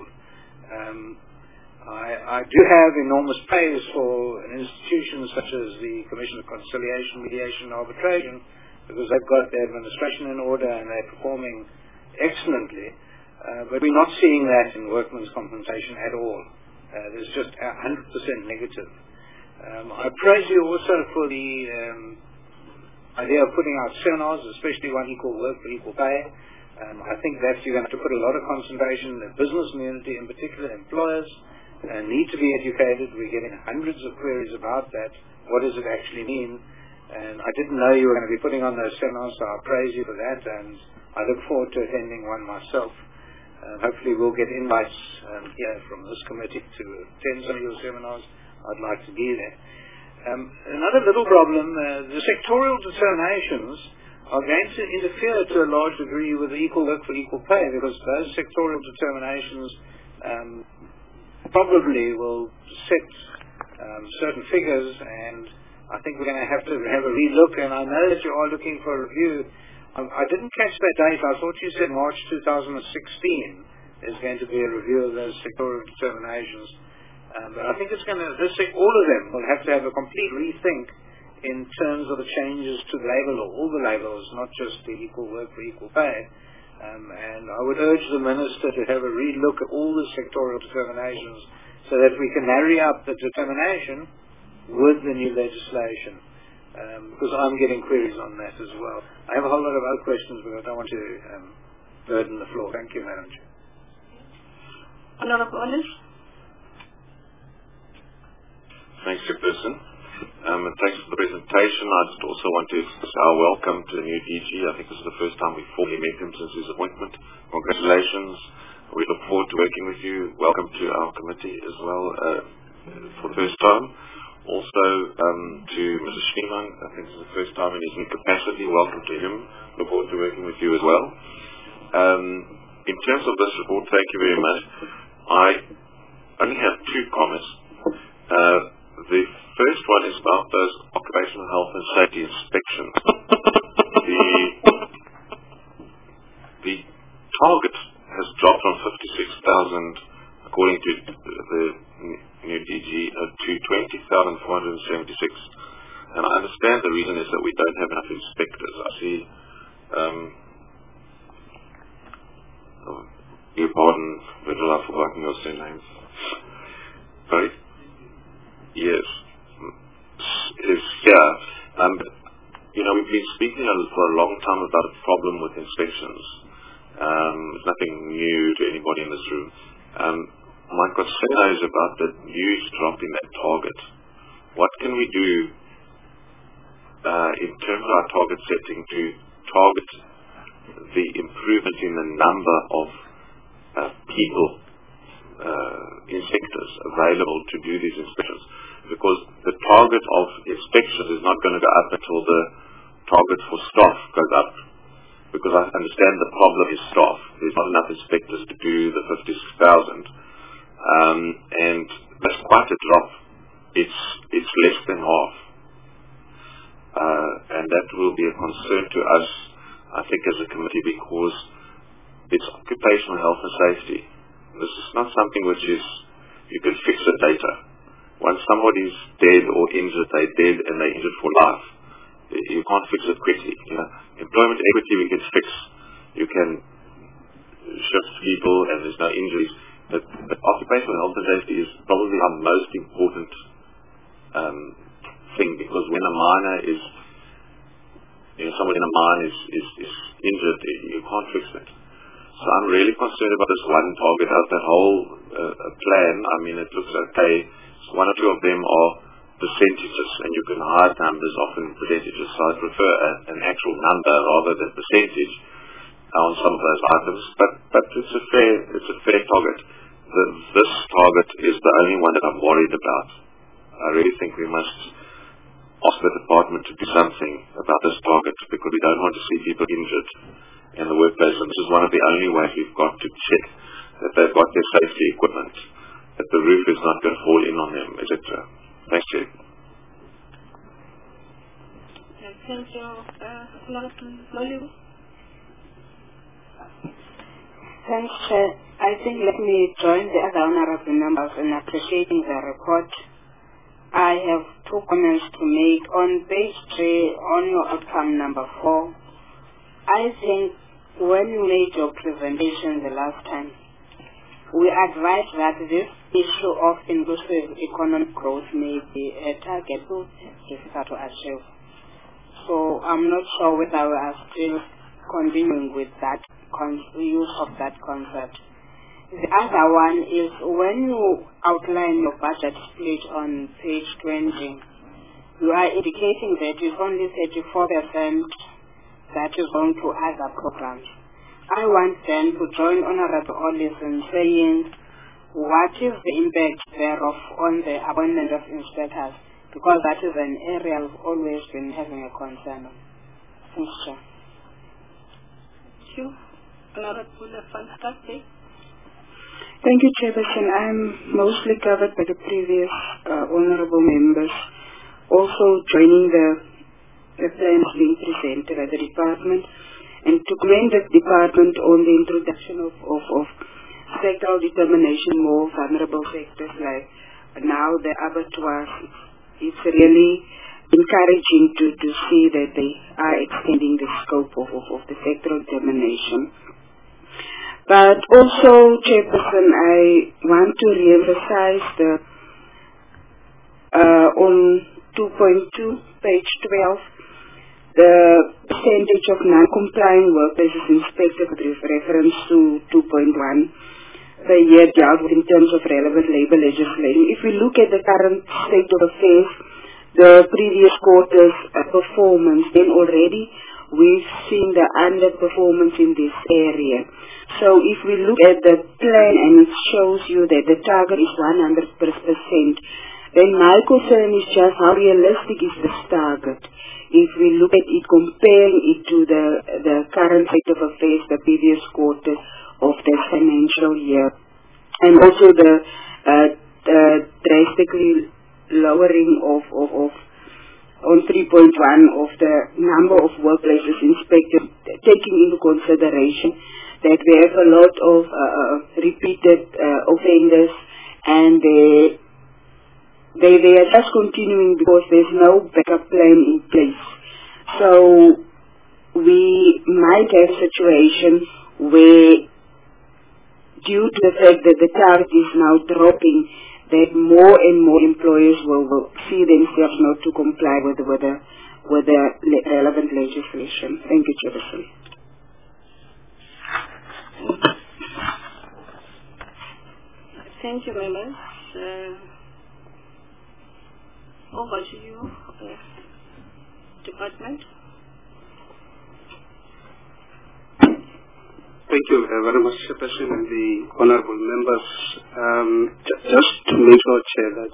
I do have enormous praise for an institution such as the Commission of Conciliation, Mediation and Arbitration, because they've got their administration in order and they're performing excellently. But we're not seeing that in workmen's compensation at all. There's just 100% negative. I praise you also for the idea of putting out seminars, especially one equal work for equal pay. I think that you're going to have to put a lot of concentration in the business community, in particular employers, need to be educated. We're getting hundreds of queries about that. What does it actually mean? And I didn't know you were going to be putting on those seminars, so I praise you for that, and I look forward to attending one myself. Hopefully we'll get invites here from this committee to attend some of your seminars. I'd like to be there. Another little problem, the sectorial determinations are going to interfere to a large degree with the equal work for equal pay, because those sectorial determinations probably will set certain figures, and I think we're going to have a relook, and I know that you are looking for a review. I didn't catch that date. I thought you said March 2016 is going to be a review of those sectorial determinations. But I think it's going to, all of them will have to have a complete rethink in terms of the changes to the labour law, all the labour laws, not just the equal work for equal pay. And I would urge the Minister to have a relook at all the sectorial determinations so that we can marry up the determination with the new legislation. Because I'm getting queries on that as well. I have a whole lot of other questions, but I don't want to burden the floor. Thank you, Madam Chair. Honourable Honors. Thanks, Chairperson. And thanks for the presentation. I just also want to express our welcome to the new DG. I think this is the first time we've formally met him since his appointment. Congratulations. We look forward to working with you. Welcome to our committee as well for the first time. Also to Mr. Schneemann, I think this is the first time in his new capacity. Welcome to him. Look forward to working with you as well. In terms of this report, thank you very much. I only have 2 comments. The first one is about those occupational health and safety inspections. The target has dropped from 56,000, according to the new DG, to 20,476. And I understand the reason is that we don't have enough inspectors. I see, your pardon, Virgil, I've forgotten your surnames. Sorry? Yes. is here. We've been speaking for a long time about a problem with inspections. It's nothing new to anybody in this room. My concern is about the huge drop in that target. What can we do in terms of our target setting to target the improvement in the number of people, inspectors available to do these inspections? Because the target of inspections is not going to go up until the target for staff goes up. Because I understand the problem is staff. There's not enough inspectors to do the 56,000. And that's quite a drop. It's less than half. And that will be a concern to us, I think, as a committee, because it's occupational health and safety. This is not something which is, you can fix the data. Once somebody's dead or injured, they're dead and they're injured for life. You can't fix it quickly. Employment equity we can fix. You can shift people and there's no injuries. But occupational health and safety is probably our most important thing, because when a miner is, someone in a mine is injured, you can't fix it. So I'm really concerned about this one target out that whole plan. I mean, it looks okay. So one or two of them are percentages, and you can hide numbers, often percentages. So I prefer an actual number rather than percentage on some of those items. But it's a fair target. This target is the only one that I'm worried about. I really think we must ask the department to do something about this target, because we don't want to see people injured in the workplace. And this is one of the only ways we've got to check that they've got their safety equipment, that the roof is not going to fall in on them, etc. Thanks, Chair. Thank you. Thanks, Chair. I think let me join the other honorable members in appreciating the report. I have two comments to make. On page 3, on your outcome number 4, I think when you made your presentation the last time, we advised that this issue of inclusive economic growth may be a target which is difficult to achieve. So I'm not sure whether we are still continuing with that use of that concept. The other one is when you outline your budget split on page 20, you are indicating that it's only 34% that is going to other programs. I want then to join Honorable Ollis in saying what is the impact thereof on the appointment of inspectors, because that is an area we've always been having a concern on. Thanks, Chair. Thank you. Honorable Van Stappen. Thank you, Chairperson. I'm mostly covered by the previous honorable members. Also joining the plans being presented by the department, and to commend the department on the introduction of sectoral determination, more vulnerable sectors like now the abattoirs. It's really encouraging to see that they are extending the scope of the sectoral determination. But also, Chairperson, I want to re-emphasize on 2.2, page 12, the percentage of non-compliant workplaces inspected with reference to 2.1, the year dealt with in terms of relevant labor legislation. If we look at the current state of affairs, the previous quarter's performance, then already we've seen the underperformance in this area. So if we look at the plan and it shows you that the target is 100%, then my concern is just how realistic is this target. If we look at it, comparing it to the current state of affairs, the previous quarter of the financial year, and also the drastically lowering of on 3.1 of the number of workplaces inspected, taking into consideration that we have a lot of repeated offenders, and they are just continuing because there's no backup plan in place. So we might have a situation where, due to the fact that the target is now dropping, that more and more employers will see themselves not to comply with the relevant legislation. Thank you, Chairperson. Thank you, members. Over to you, Department. Thank you very much, Chairperson, and the honorable members. Just to make sure, Chair, that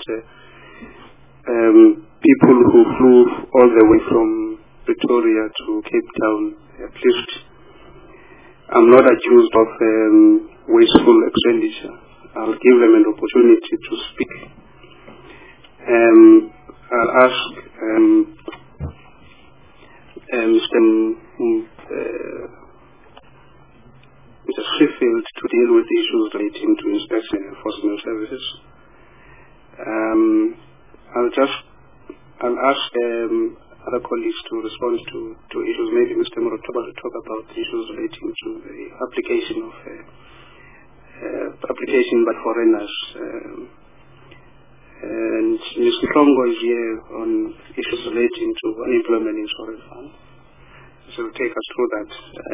people who flew all the way from Pretoria to Cape Town, at least I'm not accused of wasteful expenditure. I'll give them an opportunity to speak. I'll ask Mr. Sheffield to deal with issues relating to inspection and enforcement services. I'll ask other colleagues to respond to issues. Maybe Mr. Morotoba to talk about issues relating to the application of application by foreigners. And Mr. Kongo is here on issues relating to unemployment insurance fund. So we'll take us through that.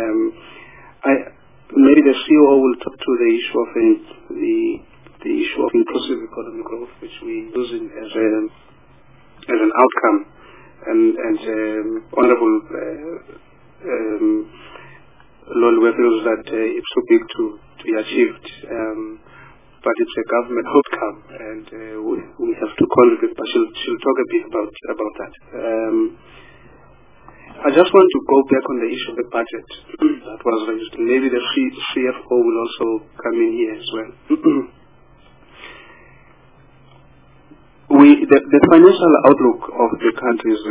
Maybe the COO will talk to the issue of the issue of inclusive economic growth, which we use as an outcome, and Honourable Lolwe feels that it's too big to be achieved, but it's a government outcome, and we have to contribute. But she'll talk a bit about that. I just want to go back on the issue of the budget that was raised. Maybe the CFO will also come in here as well. The financial outlook of the country is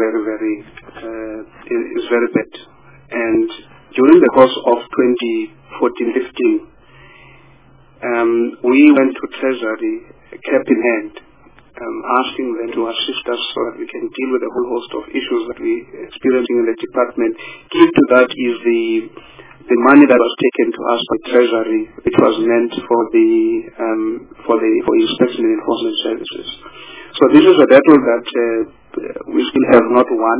very bad, and during the course of 2014-15, we went to Treasury, cap in hand, asking them to assist us so that we can deal with a whole host of issues that we are experiencing in the department. Key to that is the money that was taken to us by Treasury, which was meant for inspection and enforcement services. So this is a battle that we still have not won,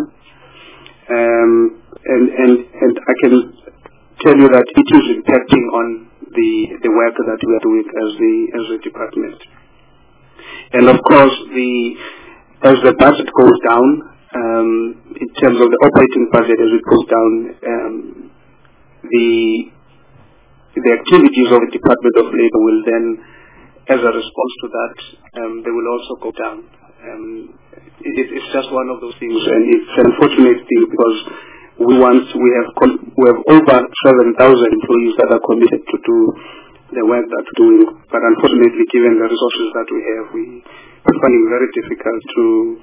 and I can tell you that it is impacting on the work that we are doing as a department. And of course, as the budget goes down, in terms of the operating budget, as it goes down, the activities of the Department of Labour will then, as a response to that, they will also go down. It's just one of those things, and it's an unfortunate thing because we have over 7,000 employees that are committed to do the work that we're doing, but unfortunately, given the resources that we have, we're finding it very difficult to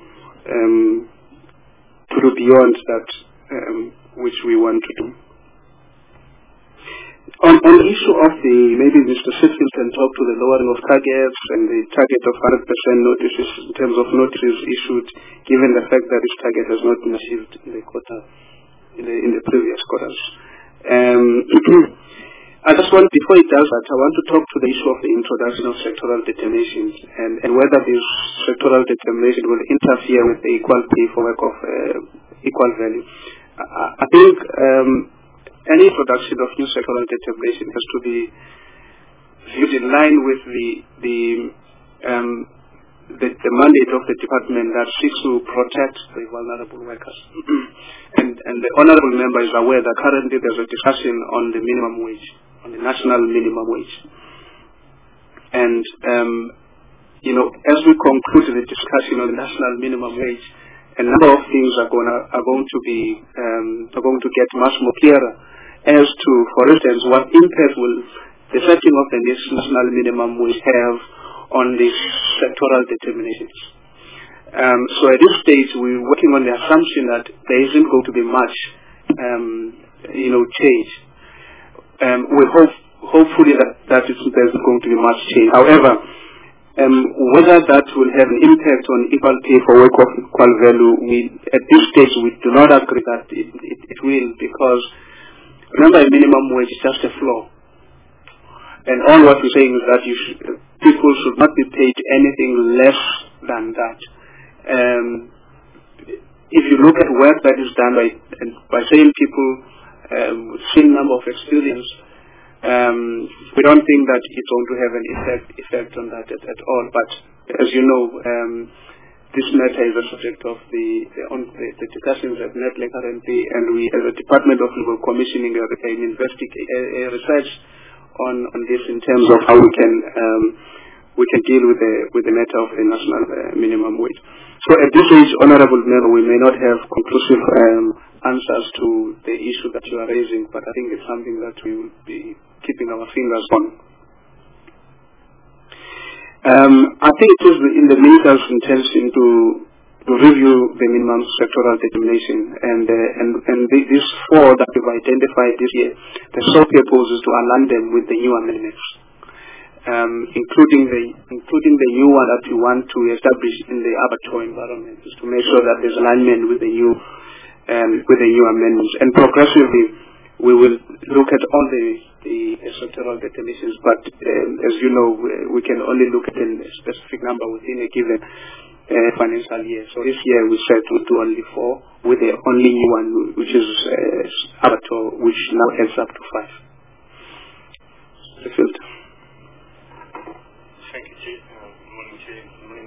do beyond that which we want to do. On the issue of maybe Mr. Sheffield can talk to the lowering of targets and the target of 100% notices in terms of notices issued, given the fact that this target has not been achieved in the quarter, in the previous quarters. I just want, before it does that, I want to talk to the issue of the introduction of sectoral determinations and whether this sectoral determination will interfere with the equal pay for work of equal value. I think any introduction of new sectoral determination has to be viewed in line with the mandate of the department that seeks to protect the vulnerable workers. And the honourable member is aware that currently there's a discussion on the minimum wage, on the national minimum wage. And as we conclude the discussion on the national minimum wage, a number of things are going to get much more clearer as to, for instance, what impact will the setting of the national minimum wage have on the sectoral determinations. So at this stage, we're working on the assumption that there isn't going to be much, change. We hopefully that there's going to be much change. However, whether that will have an impact on equal pay for work of equal value, at this stage we do not agree that it will, because remember, a minimum wage is just a floor. And all what we're saying is that people should not be paid anything less than that. If you look at work that is done by same people with same number of experience, we don't think that it's going to have an effect on that at all. But as you know, this matter is a subject of the discussions at NEDLA currently, and we, as a Department of Labour, commissioning a research on this in terms of how we can deal with the matter of the national minimum wage. So at this stage, Honourable Member, we may not have conclusive answers to the issue that you are raising, but I think it's something that we will be keeping our fingers on. I think it is in the minister's intention to review the minimum sectoral determination, and these four that we've identified this year, the sole purpose is to align them with the new amendments, including the new one that we want to establish in the abattoir environment, is to make sure that there's alignment with the new amendments, and progressively we will look at all the sectoral definitions, but as you know, we can only look at a specific number within a given financial year. So this year we said we'll do only 4, with the only new one, which is abattoir, which now adds up to 5. Thank you, Chief. Good morning, Chief. Good morning,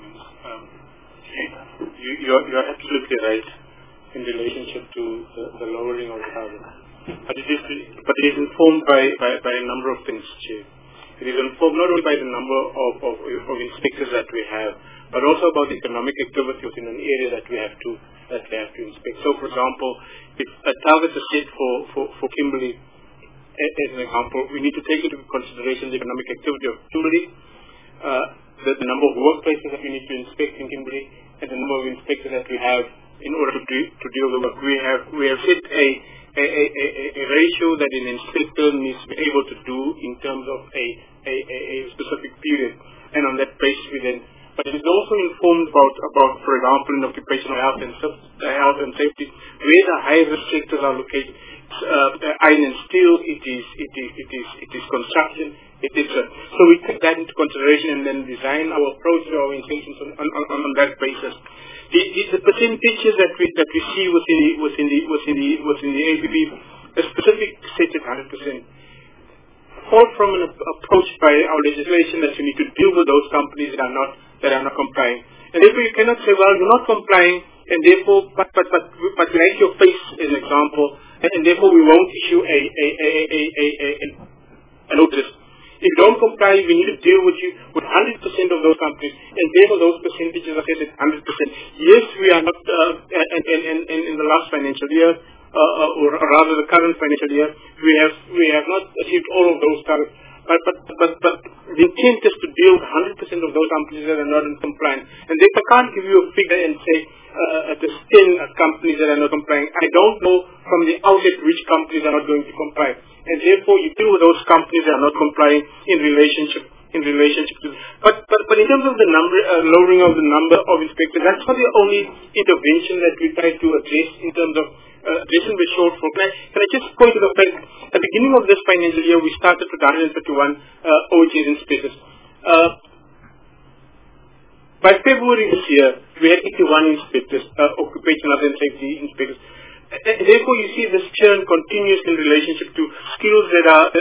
you're absolutely right in relationship to the lowering of the target. But it is informed by a number of things, Chief. It is informed not only by the number of inspectors that we have, but also about the economic activity within an area that we have to inspect. So, for example, if a target is set for Kimberley, as an example, we need to take into consideration the economic activity of Kimberley, the number of workplaces that we need to inspect in Kimberley, and the number of inspectors that we have in order to deal with work. We have set a ratio that an inspector needs to be able to do in terms of a specific period, and on that basis we then. But it is also informed about, for example, in occupational health and safety, where the high-risk sectors are located. Iron and steel, it is construction, etc. So we take that into consideration and then design our approach to our inspections on that basis. The percentages that we see within the APP, a specific set at 100%, fall from an approach by our legislation that you need to deal with those companies that are not complying, and therefore you cannot say, well, you're not complying, and therefore, but we like your face as an example, and therefore we won't issue a notice. If you don't comply, we need to deal with you with 100% of those companies, and therefore those percentages are set at 100%. Yes, we are not, and in the last financial year, or rather the current financial year, we have not achieved all of those targets. But the intent is to deal with 100% of those companies that are not in compliance. And if I can't give you a figure and say there's 10 companies that are not complying, I don't know from the outset which companies are not going to comply. And therefore, you deal with those companies that are not complying in relationship to. But in terms of the lowering of the number of inspectors, that's not the only intervention that we try to address in terms of addressing the shortfall. Can I just point to the fact, at the beginning of this financial year, we started with 131 OHS inspectors. By February this year, we had 81 inspectors, occupational health and safety inspectors. Therefore, you see this churn continues in relationship to skills that are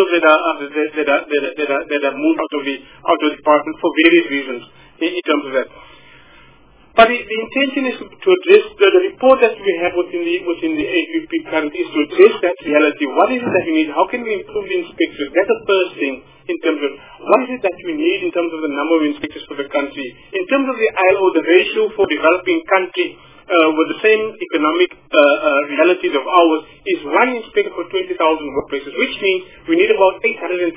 moved out of the department for various reasons in terms of that. But the intention is to address the report that we have within the APP currently is to address that reality. What is it that we need? How can we improve the inspectors? That's the first thing in terms of what is it that we need in terms of the number of inspectors for the country. In terms of the ILO, the ratio for developing country with the same economic realities of ours is 1 inspector for 20,000 workplaces, which means we need about 837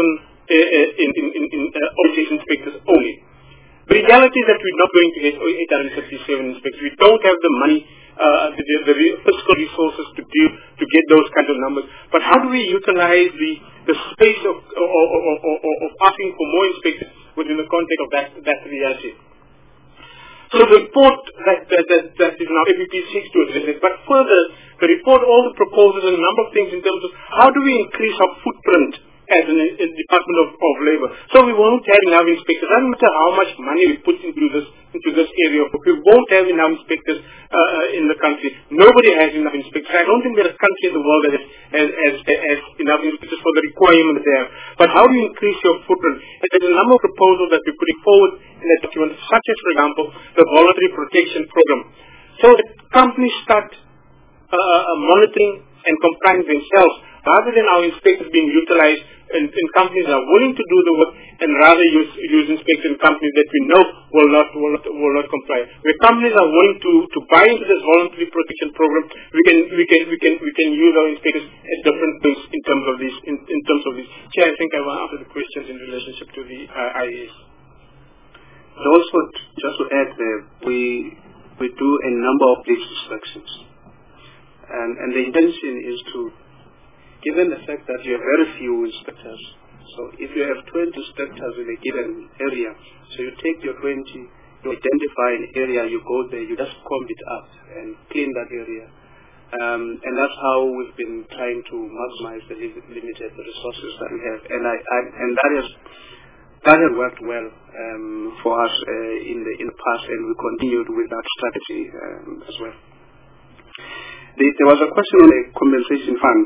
OHS inspectors only. The reality is that we're not going to get 837 inspectors. We don't have the money, the fiscal resources to get those kind of numbers. But how do we utilize the space of asking for more inspectors within the context of that reality? So the report that is now APP seeks to address it, but further, the report also proposes a number of things in terms of how do we increase our footprint as a Department of Labor. So we won't have enough inspectors. Doesn't matter how much money we put into this area, but we won't have enough inspectors in the country. Nobody has enough inspectors. I don't think there's a country in the world that has enough inspectors for the requirements they have. But how do you increase your footprint? And there's a number of proposals that we're putting forward in that document, such as, for example, the voluntary protection program. So that companies start monitoring and complying themselves, rather than our inspectors being utilized in companies that are willing to do the work, and rather use inspectors in companies that we know will not comply. Where companies are willing to buy into this voluntary protection program, we can use our inspectors at different things in terms of these. Chair, I think I will answer the questions in relationship to the IAS. Also, just to add there, we do a number of these inspections. And the intention is to, given the fact that you have very few inspectors, so if you have 20 inspectors in a given area, so you take your 20, you identify an area, you go there, you just comb it up and clean that area. And that's how we've been trying to maximize the limited resources that we have. And that has worked well for us in the past, and we continued with that strategy as well. There was a question on the compensation fund.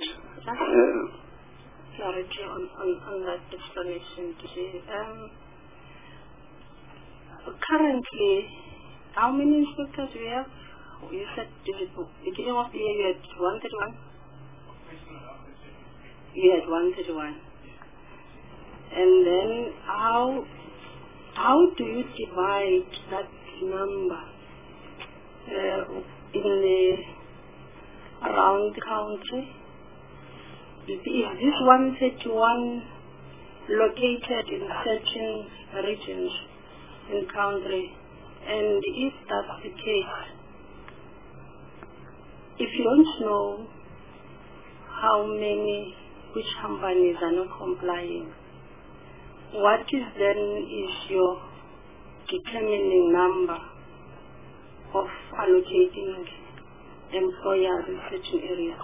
Clarity on that explanation. Currently, how many inspectors do we have? You said beginning of the year you had 131? You had 131. And then how do you divide that number around the country? Is this 131 located in certain regions in country? And if that's the case, if you don't know which companies are not complying, what is your determining number of allocating employers in certain areas?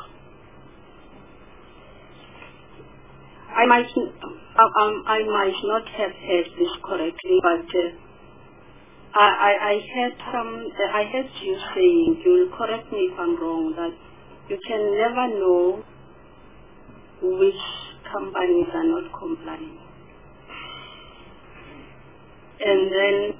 I might not have heard this correctly, but I heard you saying, you will correct me if I'm wrong, that you can never know which companies are not complying. And then,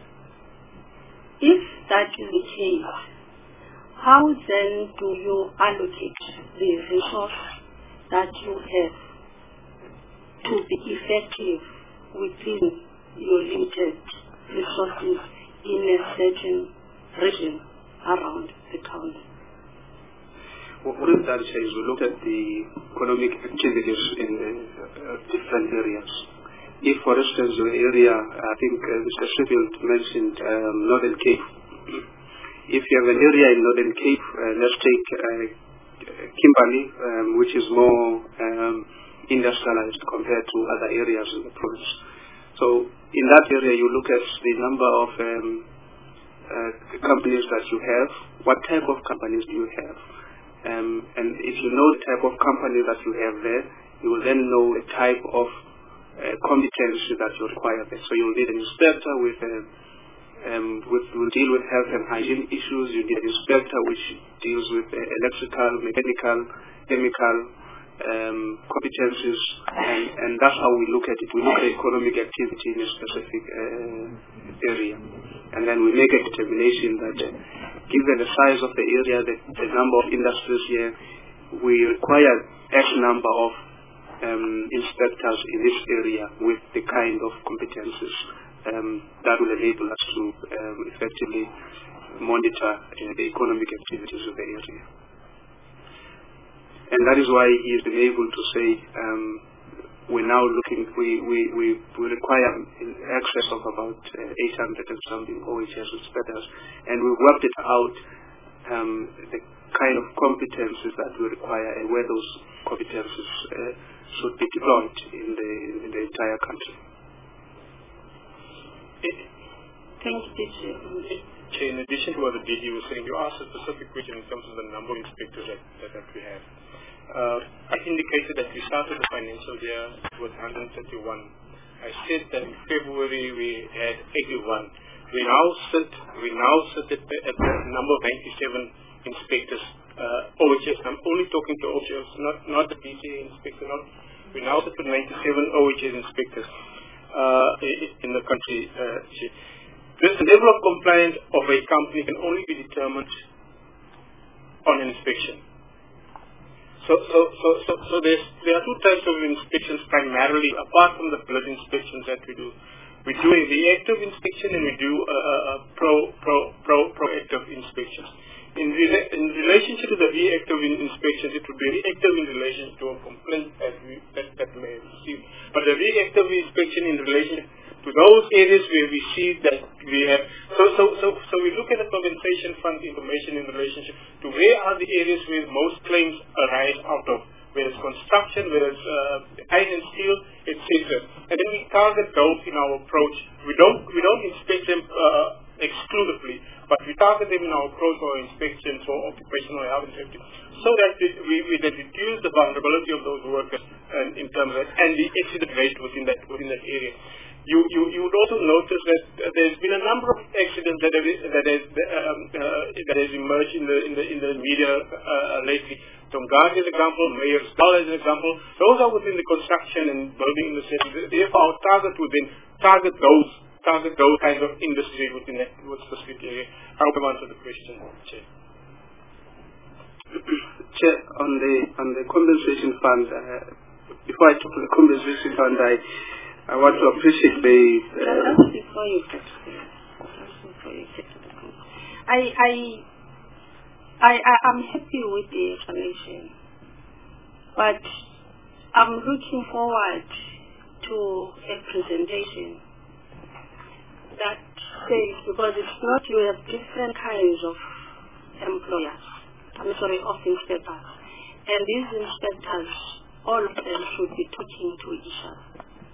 if that is the case, how then do you allocate the resource that you have to be effective within your limited resources in a certain region around the country? What we've done is we looked at the economic activities in different areas. If, for instance, your area, I think Mr. Sheffield mentioned Northern Cape. If you have an area in Northern Cape, let's take Kimberley, which is more industrialized compared to other areas in the province. So in that area, you look at the number of companies that you have, what type of companies do you have, and if you know the type of company that you have there, you will then know the type of competency that you require there. So you'll need an inspector will deal with health and hygiene issues. You need an inspector which deals with electrical, mechanical, chemical competencies, and that's how we look at it. We look at economic activity in a specific area, and then we make a determination that given the size of the area, the number of industries here, we require X number of inspectors in this area with the kind of competencies that will enable us to effectively monitor the economic activities of the area. And that is why he has been able to say we're now looking, we require in excess of about 800 and something OHS inspectors, and we've worked it out the kind of competencies that we require and where those competencies should be deployed in the entire country. Thank you, Chair, in addition to what the DG was saying, you asked a specific question in terms of the number of inspectors that we have. I indicated that we started the financial year with 131. I said that in February we had 81. We now sit at the number of 97 inspectors. OHS. I'm only talking to OHS, not the DCA inspector. We now sit with 97 OHS inspectors in the country. This level of compliance of a company can only be determined on an inspection. So there are two types of inspections primarily, apart from the blood inspections that we do. We do a reactive inspection and we do a proactive inspections. In relationship to the reactive inspections, it would be reactive in relation to a complaint that may have received. But the reactive inspection in relation to those areas where we see that we have, so we look at the compensation fund information in relationship to where are the areas where most claims arise out of, whether it's construction, whether it's iron and steel, etc. And then we target those in our approach. We don't inspect them exclusively, but we target them in our approach for inspections for occupational health and safety, so that we reduce the vulnerability of those workers in terms of and the accident rate within that area. You would also notice that there's been a number of accidents that has emerged in the media lately. Tongaat is an example, Mayor's Dal is an example. Those are within the construction and building industry. Therefore, our target would then target those kinds of industry within that specific area. I hope I've answered the question, Chair. Chair, on the compensation fund, before I talk to the compensation fund, I want to appreciate the. Before you get to the point, I'm happy with the explanation, but I'm looking forward to a presentation that says, because it's not, you have different kinds of employers, of inspectors, and these inspectors, all of them should be talking to each other.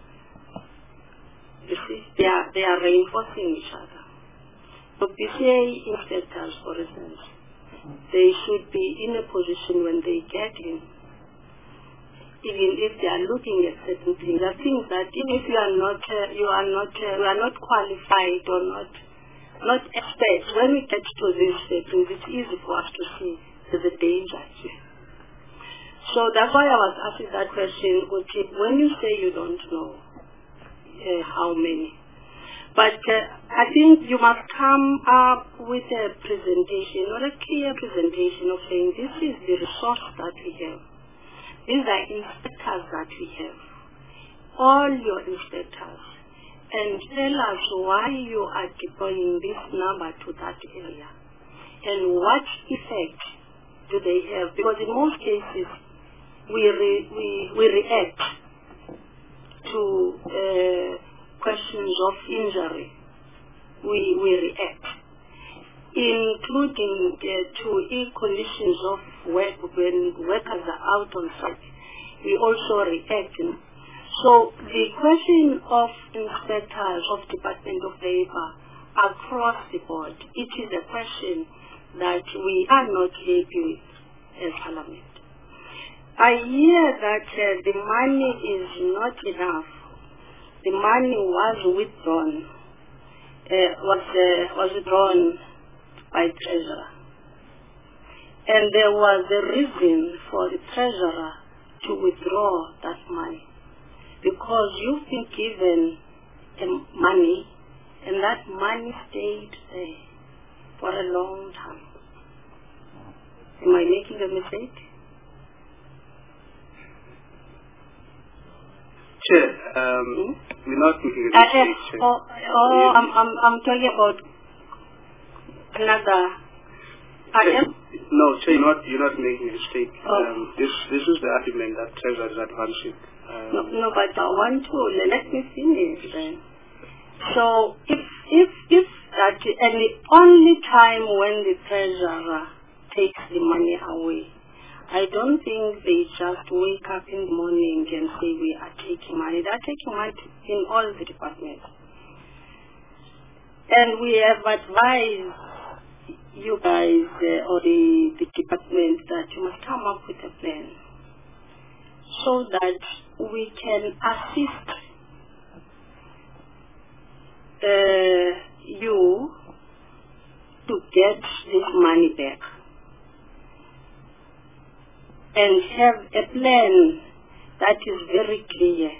You see, they are reinforcing each other. So BCA inspectors, for instance, they should be in a position when they get in, even if they are looking at certain things, there are things that even if you are not qualified or not experts, when we get to these things, it's easy for us to see the danger here. So that's why I was asking that question, when you say you don't know how many, but I think you must come up with a presentation, or a clear presentation of saying this is the resource that we have. These are inspectors that we have. All your inspectors. And tell us why you are deploying this number to that area. And what effect do they have? Because in most cases, we react to questions of injury. We react, including to conditions of work when workers are out on site. We also react. So the question of inspectors of Department of Labor across the board, it is a question that we are not happy with as Parliament. I hear that the money is not enough. The money was withdrawn. Was withdrawn by Treasurer. And there was a reason for the Treasurer to withdraw that money. Because you've been given money, and that money stayed there for a long time. Am I making a mistake? Chair, we're not making a mistake. I'm talking about another. No, Chair, you're not making a mistake. This is the argument that Treasurer is advancing. No, but I want to let me finish then. So if that, and the only time when the Treasurer takes the money away, I don't think they just wake up in the morning and say we are taking money. They are taking money in all the departments. And we have advised you guys or the department that you must come up with a plan so that we can assist you to get this money back and have a plan that is very clear.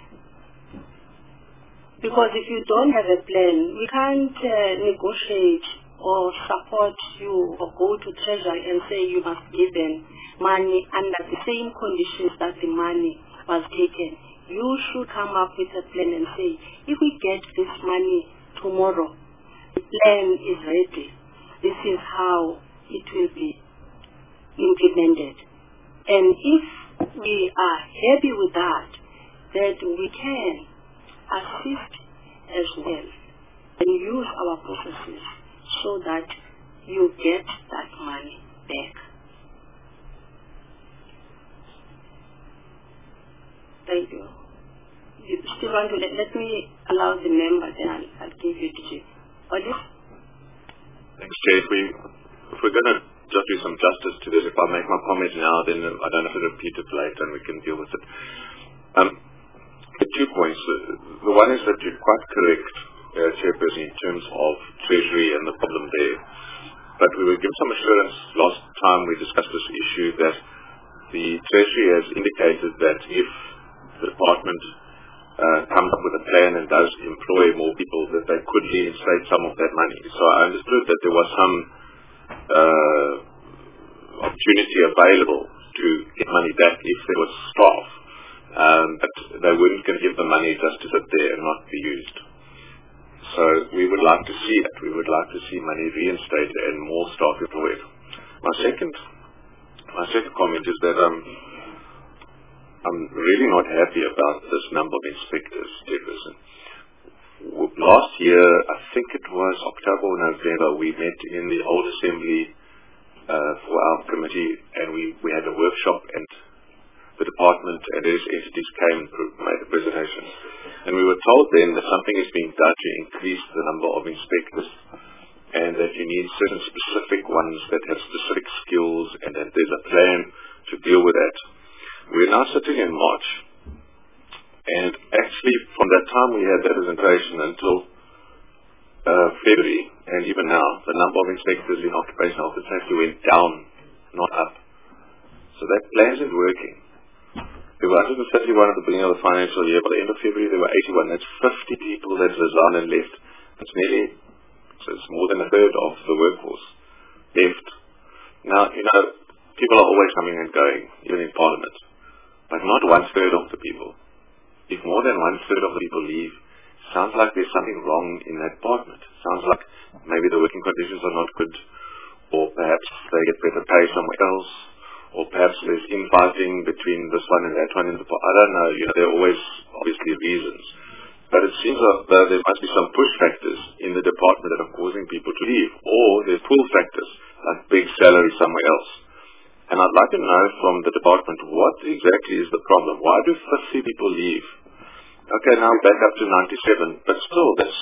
Because if you don't have a plan, we can't negotiate or support you or go to Treasury and say you must give them money under the same conditions that the money was taken. You should come up with a plan and say, if we get this money tomorrow, the plan is ready. This is how it will be implemented. And if we are happy with that, then we can assist as well and use our processes so that you get that money back. Thank you. You still want to let me allow the member, then I'll give you the Chief. Olive? Thanks, Chair. If we're going to just do some justice to this, if I make my comment now, then I don't have to repeat it later and we can deal with it. 2 points. The one is that you're quite correct, Chairperson, in terms of Treasury and the problem there. But we were given some assurance last time we discussed this issue that the Treasury has indicated that if the department comes up with a plan and does employ more people, that they could reinstate some of that money. So I understood that there was some opportunity available to get money back if there was staff. But they weren't going to give the money just to sit there and not be used. So we would like to see that. We would like to see money reinstated and more staff employed. My second comment is that I'm really not happy about this number of inspectors, Jefferson. Last year, I think it was October or November, we met in the old assembly for our committee, and we had a workshop, and the department and its entities came and made a presentation. And we were told then that something is being done to increase the number of inspectors, and that you need certain specific ones that have specific skills, and that there's a plan to deal with that. We're now sitting in March, and actually from that time we had that presentation until February, and even now, the number of inspectors in occupational health and safety went down, not up. So that plan isn't working. There were 131 at the beginning of the financial year. By the end of February, there were 81. That's 50 people that resigned and left. That's nearly, so it's more than a third of the workforce left. Now, people are always coming and going, even in Parliament. But not 1/3 of the people. If more than 1/3 of the people leave, sounds like there's something wrong in that department. Sounds like maybe the working conditions are not good, or perhaps they get better pay somewhere else, or perhaps there's infighting between this one and that one in the department. I don't know. There are always obviously reasons. But it seems that there must be some push factors in the department that are causing people to leave, or there's pull factors, like big salary somewhere else. And I'd like to know from the department, what exactly is the problem? Why do 50 people leave? Okay, now I'm back up to 97, but still that's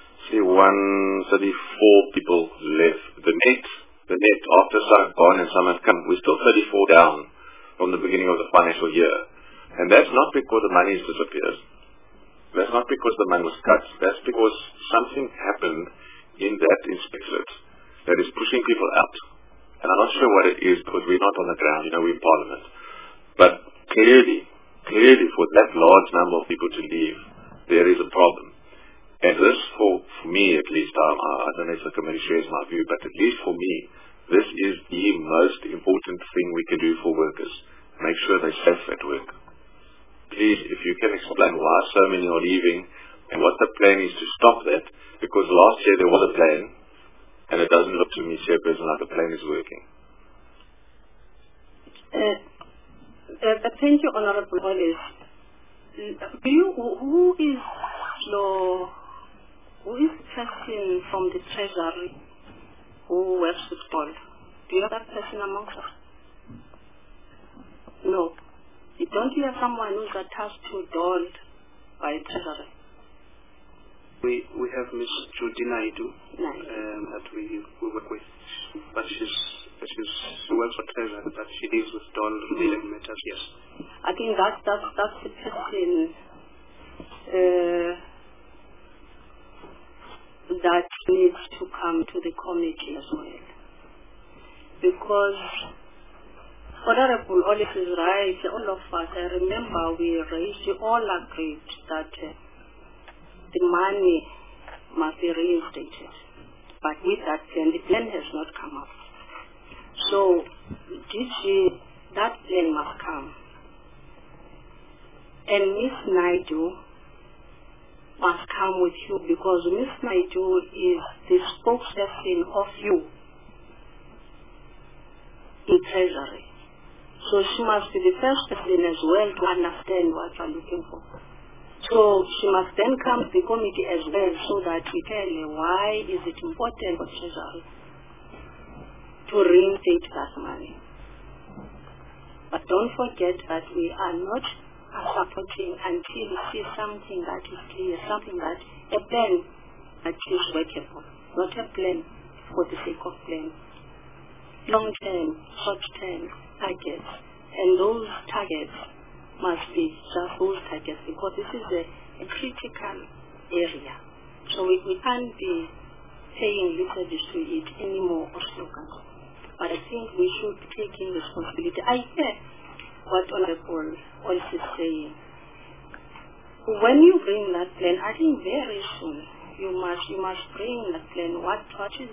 134 people left. The net after some have gone and some have come, we're still 34 down from the beginning of the financial year. And that's not because the money has disappeared. That's not because the money was cut. That's because something happened in that inspectorate that is pushing people out. And I'm not sure what it is because we're not on the ground, we're in Parliament. But clearly, for that large number of people to leave, there is a problem. And this, for me at least, I don't know if the committee shares my view, but at least for me, this is the most important thing we can do for workers. Make sure they're safe at work. Please, if you can explain why so many are leaving and what the plan is to stop that, because last year there was a plan, and it doesn't look to me, Chairperson, like the plan is working. Thank you, Honorable Olive. Who is the person from the Treasury who works with Paul? Do you have that person amongst us? No. Don't you have someone who's attached to Dole by Treasury? We have Ms. Judy Naidu that we work with, but she's She works for Treasury, but she deals with dollar-related matters, yes. I think that's the person that needs to come to the committee as well. Because Honorable Olive is right, all of us, I remember we all agreed that the money must be reinstated. But with that plan, the plan has not come up. So, that plan must come. And Ms. Naidu must come with you, because Ms. Naidu is the spokesperson of you in Treasury. So she must be the first person as well to understand what you are looking for. So she must then come to the committee as well, so that we tell her why is it important for Treasury to reinstate that money. But don't forget that we are not supporting until we see something that is clear, something that a plan that is workable, not a plan for the sake of plan. Long-term, short-term targets, and those targets must be just those targets, because this is a critical area. So we can't be paying lip service to it anymore or slogans. But I think we should take in responsibility. I hear what Honorable Olive is saying. When you bring that plan, I think very soon you must bring that plan. What is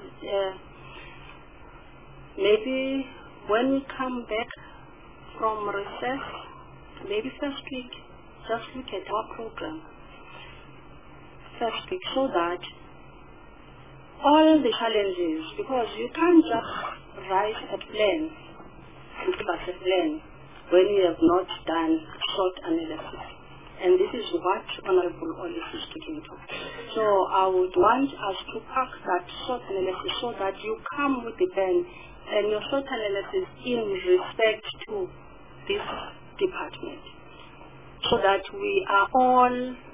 maybe when we come back from recess, maybe first week, just look at our program first week, so that all the challenges, because you can't just write a plan and give us a plan when you have not done short analysis. And this is what Honorable Olive is speaking to. So I would want us to pack that short analysis, so that you come with the plan and your short analysis in respect to this department, so that we are all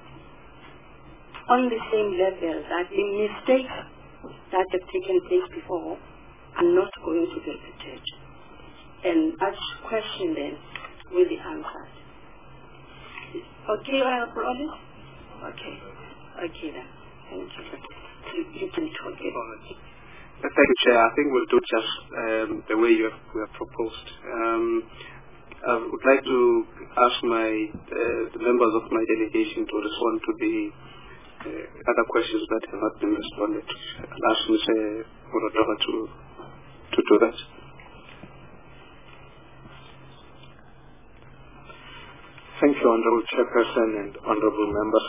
on the same level, that the mistakes that have taken place before are not going to be repeated. And that question then will be answered. Okay, Honorable Olive? Okay then. Thank you. You can talk about it. Thank you, Chair. I think we'll do just the way you have proposed. I would like to ask the members of my delegation to respond to the other questions that have not been responded. I'll ask Mr. Murodova to do that. Thank you, Honorable Chairperson and Honorable Members.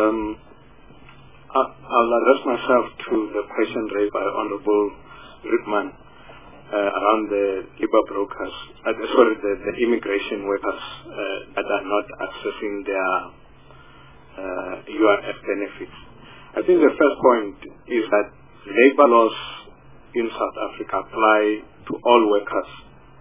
I'll address myself to the question raised by Honorable Rickman around the labor brokers, the immigration workers that are not accessing their UIF benefits. I think the first point is that labor laws in South Africa apply to all workers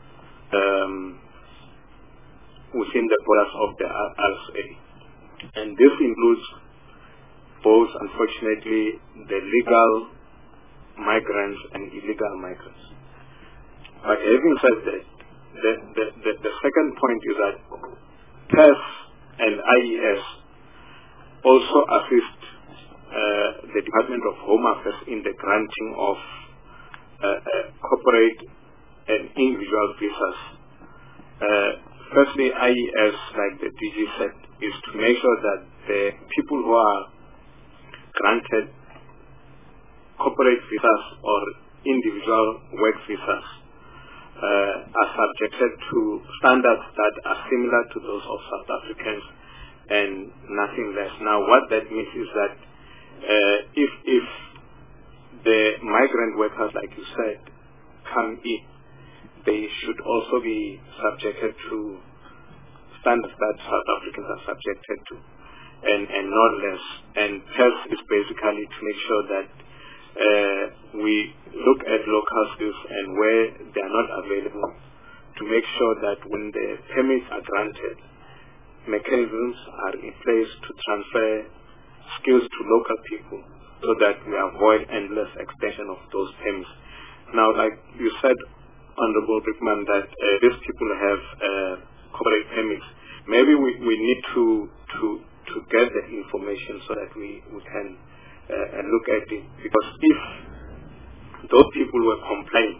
within the borders of the RSA. And this includes both, unfortunately, the legal migrants and illegal migrants. But having said that, the second point is that TES and IES also assist the Department of Home Affairs in the granting of corporate and individual visas. Firstly, IES, like the DG said, is to make sure that the people who are granted corporate visas or individual work visas are subjected to standards that are similar to those of South Africans and nothing less. Now, what that means is that if the migrant workers, like you said, come in, they should also be subjected to standards that South Africans are subjected to, and not less. And TES is basically to make sure that we look at local skills and where they are not available, to make sure that when the permits are granted, mechanisms are in place to transfer skills to local people, so that we avoid endless extension of those permits. Now, like you said, Honorable Brickman, that these people have corporate permits. Maybe we need to get the information so that we can look at it. Because if those people were complaining,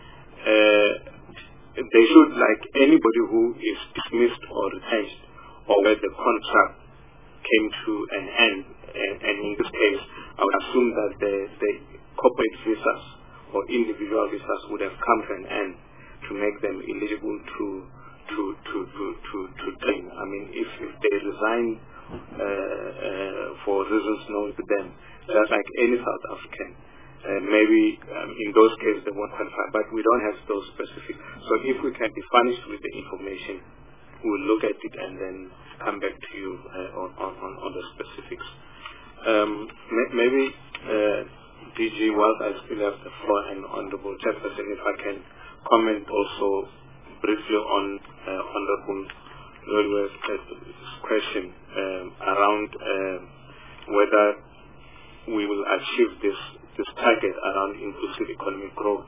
they should, like anybody who is dismissed or retrenched, or where the contract came to an end, and in this case, I would assume that the corporate visas or individual visas would have come to an end to make them eligible to train. I mean, if they resign for reasons known to them, just like any South African, maybe in those cases they won't qualify, but we don't have those specifics. So if we can be furnished with the information, we'll look at it and then come back to you on the specifics. Maybe DG, whilst I still have the floor, and Honorable Chairperson, if I can comment also briefly on Honorable Lolwe's question around whether we will achieve this target around inclusive economic growth.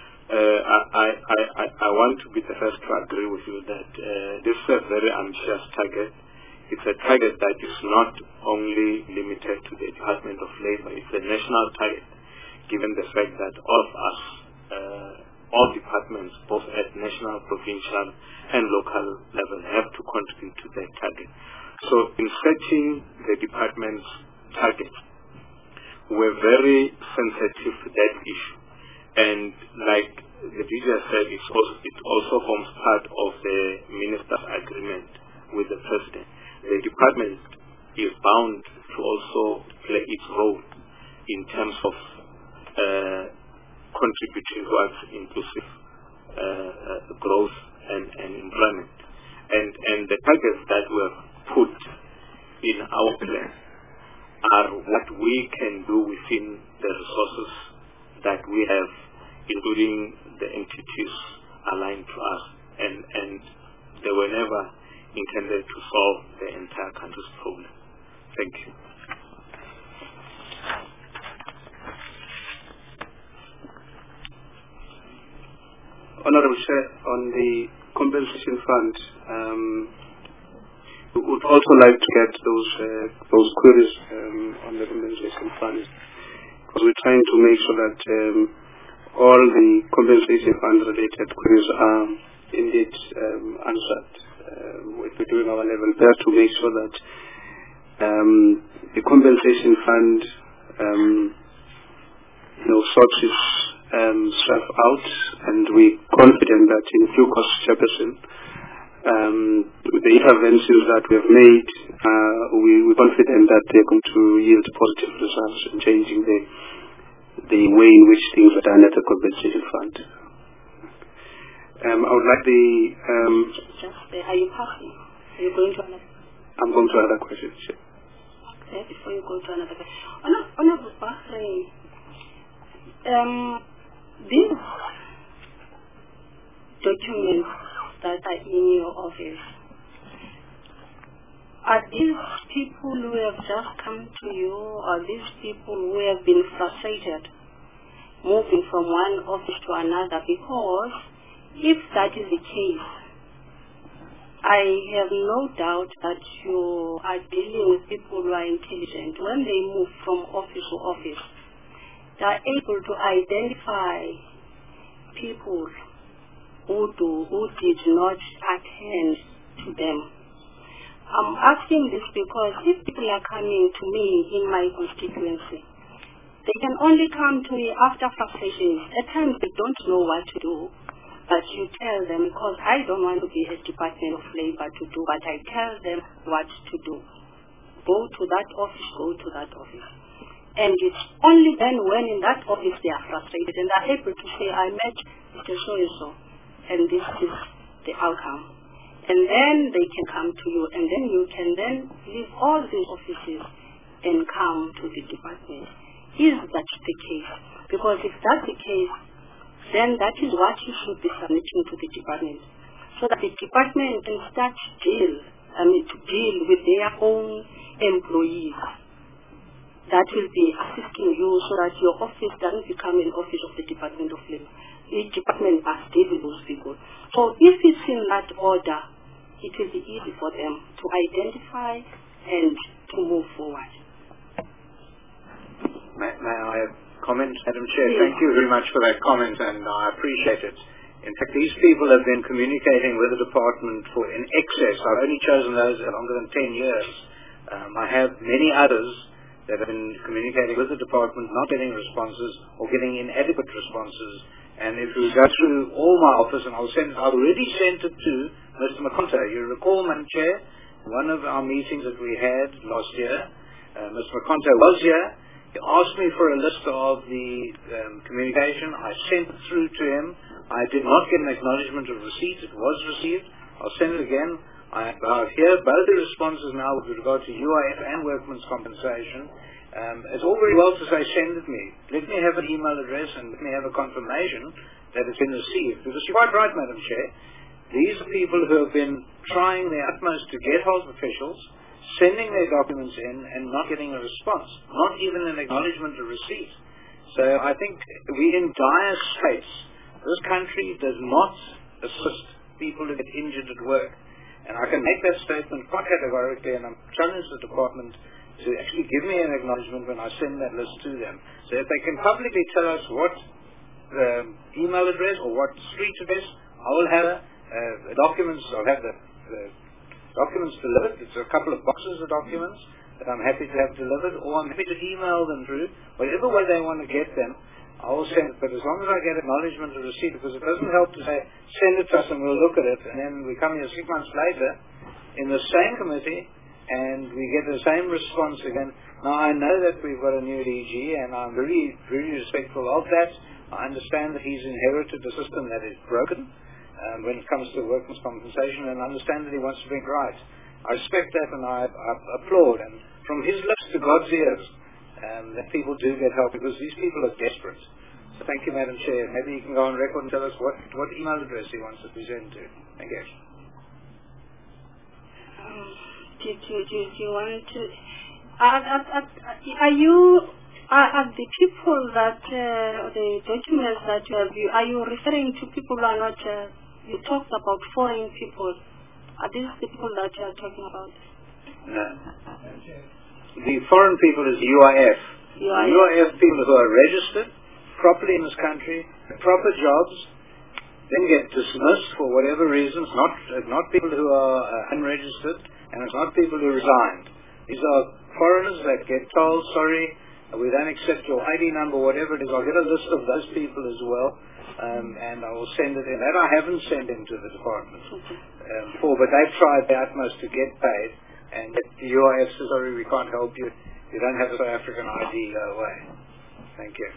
I want to be the first to agree with you that this is a very ambitious target. It's a target that is not only limited to the Department of Labor. It's a national target, given the fact that all of us, all departments, both at national, provincial, and local level, have to contribute to that target. So in setting the department's target, we're very sensitive to that issue. And like the DG said, it also forms part of the minister's agreement with the president. The department is bound to also play its role in terms of contributing towards inclusive growth and employment. And the targets that were put in our plan are what we can do within the resources that we have, including the entities aligned to us, and they were never intended to solve the entire country's problem. Thank you. Honorable Chair, on the compensation fund, we would also like to get those queries on the compensation fund, because we're trying to make sure that all the compensation fund related queries are indeed answered. We're doing our level best to make sure that the compensation fund sorts its stuff out, and we're confident that in due course, Chairperson, with the interventions that we have made, we're confident that they're going to yield positive results in changing the way in which things are done at the compensation fund. I would like the... are you passing? Are you going to another? I'm going to another question. Okay, before you go to another question. Honorable Bahrain, these documents that are in your office, are these people who have just come to you, or these people who have been frustrated moving from one office to another? Because if that is the case, I have no doubt that you are dealing with people who are intelligent. When they move from office to office, they are able to identify people who did not attend to them. I'm asking this because if people are coming to me in my constituency, they can only come to me after frustrations. At times they don't know what to do, but you tell them, because I don't want to be a Department of Labor to do, but I tell them what to do. Go to that office, go to that office. And it's only then when in that office they are frustrated and are able to say, I met Mr. So-and-so, and this is the outcome. And then they can come to you, and then you can then leave all these offices and come to the department. Is that the case? Because if that's the case, then that is what you should be submitting to the department, so that the department can start to deal with their own employees. that will be assisting you so that your office doesn't become an office of the Department of Labor. Each department must deal with those people. So if it's in that order, it will be easy for them to identify and to move forward. May I comment, Madam Chair? Yes. Thank you very much for that comment, and I appreciate it. In fact, these people have been communicating with the department for in excess. I've only chosen those that are longer than 10 years. I have many others that have been communicating with the department, not getting responses or getting inadequate responses. And if you go through all my office, and I've already sent it to Mr. McConta. You recall, Madam Chair, one of our meetings that we had last year, Mr. McConta was here. He asked me for a list of the communication. I sent it through to him. I did not get an acknowledgement of receipt. It was received. I'll send it again. I have here both the responses now with regard to UIF and workmen's compensation. It's all very well to say send it me. Let me have an email address and let me have a confirmation that it's been received. Because you're quite right, Madam Chair. These are people who have been trying their utmost to get hold of officials, sending their documents in and not getting a response, not even an acknowledgement of receipt. So I think we're in dire straits. This country does not assist people who get injured at work. And I can make that statement quite categorically, and I'm challenging the department to actually give me an acknowledgement when I send that list to them. So if they can publicly tell us what email address or what street address, I will have the documents. I'll have the documents delivered. It's a couple of boxes of documents that I'm happy to have delivered, or I'm happy to email them through. Whatever way they want to get them, I will send it. But as long as I get acknowledgement of receipt, because it doesn't help to say, send it to us and we'll look at it, and then we come here 6 months later in the same committee and we get the same response again. Now, I know that we've got a new DG, and I'm very, very respectful of that. I understand that he's inherited a system that is broken when it comes to workmen's compensation, and I understand that he wants to bring it right. I respect that, and I applaud. And from his lips to God's ears, that people do get help, because these people are desperate. So thank you, Madam Chair. Maybe you can go on record and tell us what email address he wants us to send to. Thank you. Do you want to? Are the people that the documents that you have? Are you referring to people who are not? You talked about foreign people. Are these the people that you are talking about? No. The foreign people is UIF. UIF people who are registered properly in this country, proper jobs, then get dismissed for whatever reasons, not people who are unregistered, and it's not people who resigned. These are foreigners that get told, sorry, we don't accept your ID number, whatever it is. I'll get a list of those people as well, and I will send it in. That I haven't sent in to the department before, but they've tried their utmost to get paid, and the UIF says, sorry, we can't help you. You don't have a South African ID, go away. Thank you.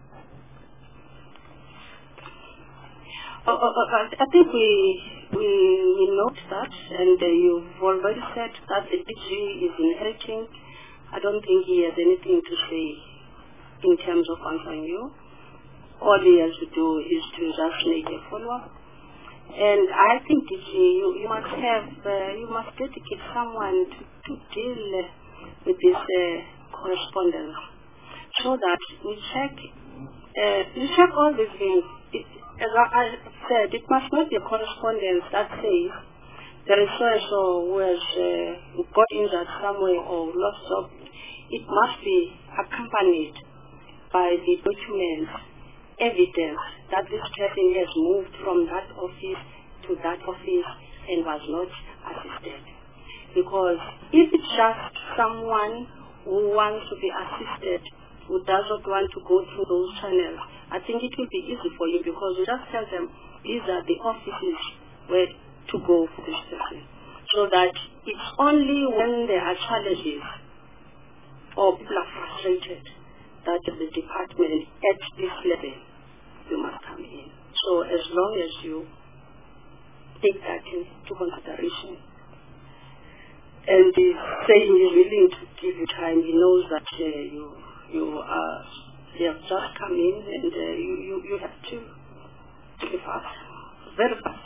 I think we note that, and you've already said that the DG is inheriting. I don't think he has anything to say in terms of answering you. All he has to do is to just make a follow-up. And I think DG, you must dedicate someone to deal with this correspondence, so that we check all these things. As I said, it must not be a correspondence that says there is so-and-so who has got injured somewhere or lost job. It must be accompanied by the documents, evidence that this person has moved from that office to that office and was not assisted. Because if it's just someone who wants to be assisted, who does not want to go through those channels, I think it will be easy for you, because you just tell them these are the offices where to go for this person. So that it's only when there are challenges or people are frustrated that the department at this level, you must come in. So as long as you take that into consideration, and the saying is willing to give you time, he knows that you have just come in, and you have to be fast, very fast,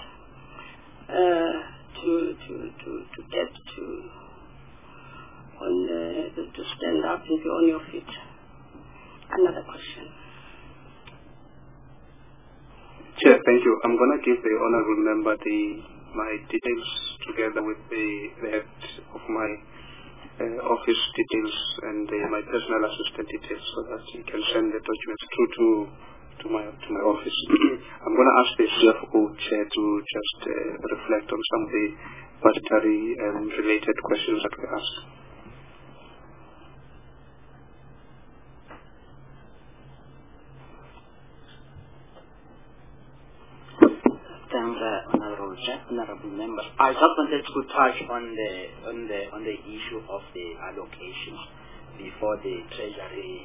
to get to stand up busy on your feet. Another question. Chair, thank you. I'm going to give the honourable member my details together with the head of my office details and my personal assistant details so that he can send the documents through to my office. I'm going to ask the CFO chair to just reflect on some of the budgetary and related questions that we asked. Thanks, Honourable Chair, Honourable Members. I just wanted to touch on the issue of the allocations before the Treasury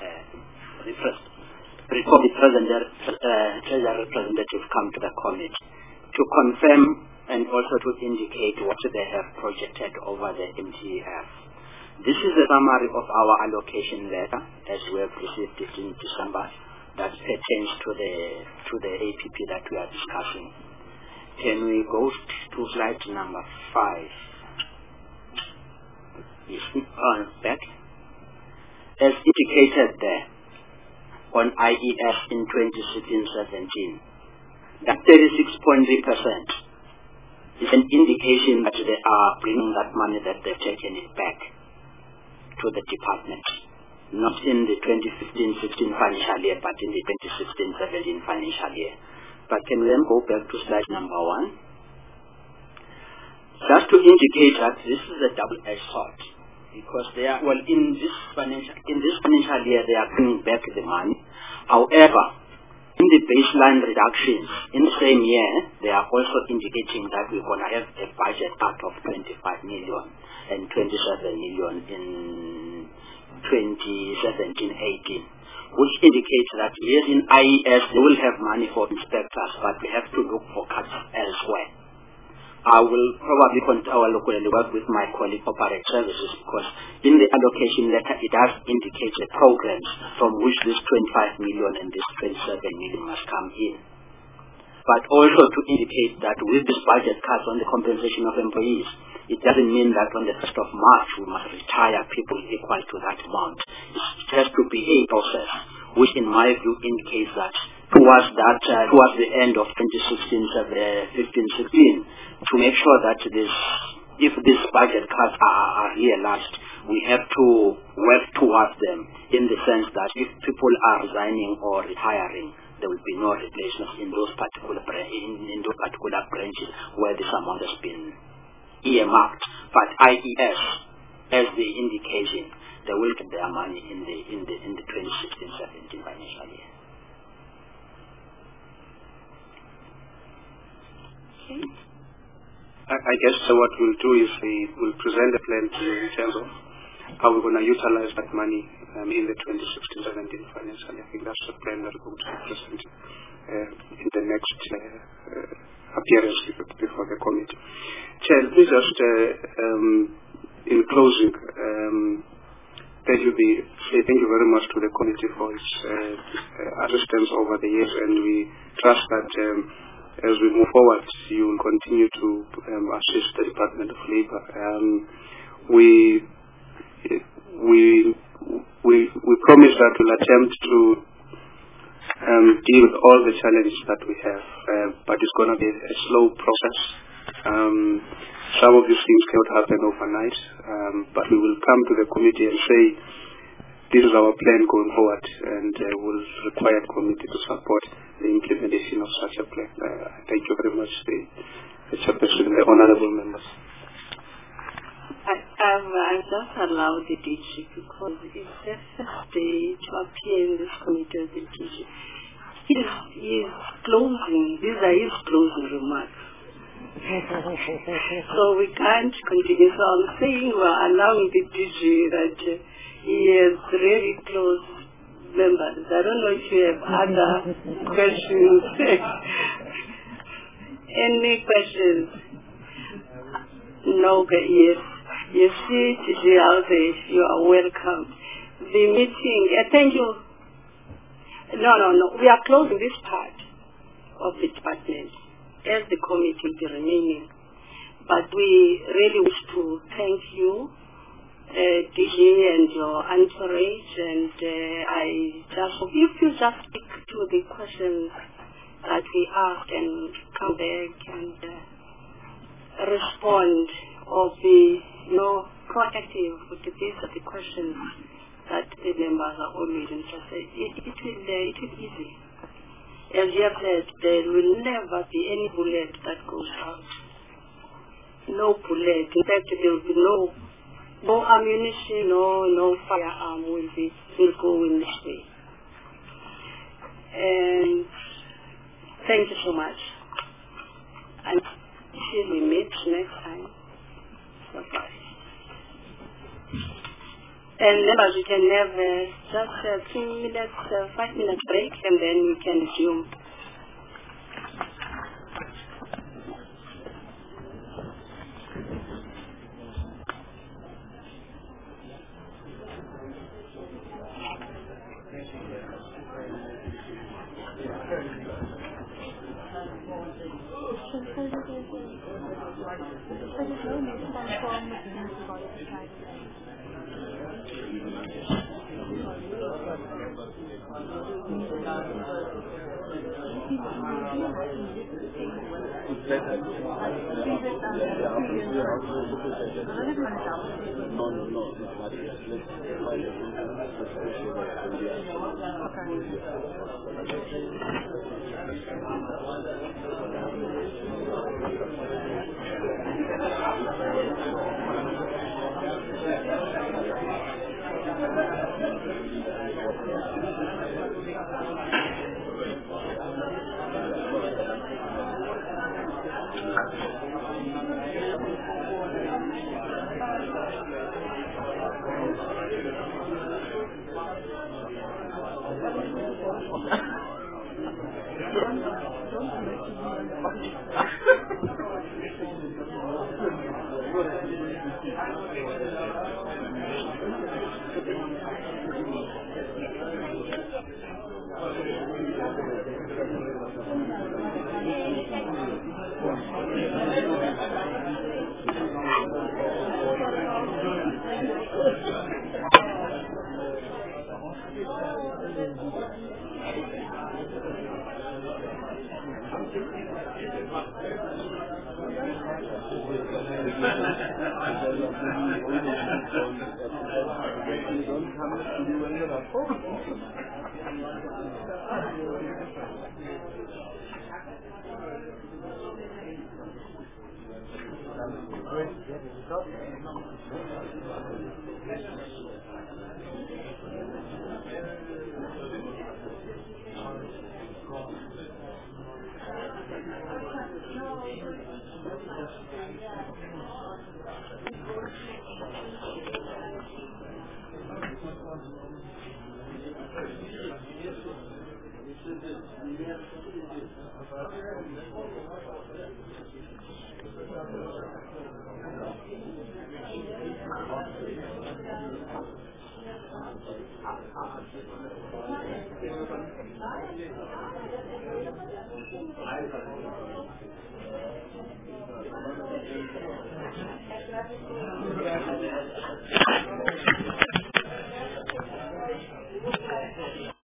Treasury representatives come to the committee to confirm and also to indicate what they have projected over the MTF. This is a summary of our allocation letter as we have received it in December that pertains to the APP that we are discussing. Can we go to slide number 5? Yes, back. As indicated there on IES in 2016-17, that 36.3% is an indication that they are bringing that money that they've taken it back to the department. Not in the 2015-16 financial year, but in the 2016-17 financial year. But can we then go back to slide number 1? Just to indicate that this is a double-edged sword, because they are, well, in this financial year they are bringing back the money. However, in the baseline reductions in the same year, they are also indicating that we're going to have a budget cut of 25 million and 27 million in 2017-18, which indicates that yes, in IES they will have money for inspectors, but we have to look for cuts elsewhere. I will probably work with my colleague corporate services, because in the allocation letter it does indicate the programs from which this 25 million and this 27 million must come in. But also to indicate that with this budget cuts on the compensation of employees, it doesn't mean that on the 1st of March we must retire people equal to that amount. It has to be a process, which in my view indicates that towards the end of 2015-16, to make sure that if these budget cuts are realized, we have to work towards them in the sense that if people are resigning or retiring, there will be no replacements in those particular branches where this amount has been earmarked. But IES, as the indication, they will get their money in the 2016-17 financial year. Okay. I guess what we'll do is we'll present a plan in terms of how we're going to utilize that money in the 2016-17 financial year. I think that's the plan that we're going to present in the next appearance before the committee. Chair, please just, in closing, thank you very much to the committee for its assistance over the years, and we trust that as we move forward, you will continue to assist the Department of Labour. We promise that we'll attempt to deal with all the challenges that we have, but it's going to be a slow process. Some of these things cannot happen overnight, but we will come to the committee and say, this is our plan going forward, and we'll require the committee to support the implementation of such a plan. Thank you very much, the Chairperson and the honourable members. I just allowed the DG because it's the first day to appear in this committee as the DG. These are his closing remarks. So we can't continue. So I'm saying we're allowing the DG that he has really close members. I don't know if you have other questions. Any questions? No, yes. You see, TG Alve, you are welcome. The meeting, thank you. No. We are closing this part of the department as the committee will be remaining. But we really wish to thank you DG and your entourage, and I just hope if you just stick to the questions that we asked and come back and respond or be proactive with these are the questions that the members are always interested. It will be easy. As you have said, there will never be any bullet that goes out. No bullet. In fact, there will be no ammunition, no firearm will go in this way. And thank you so much. And till we meet next time. Bye-bye. And members, you can have just 2 minutes, 5 minutes break, and then we can resume.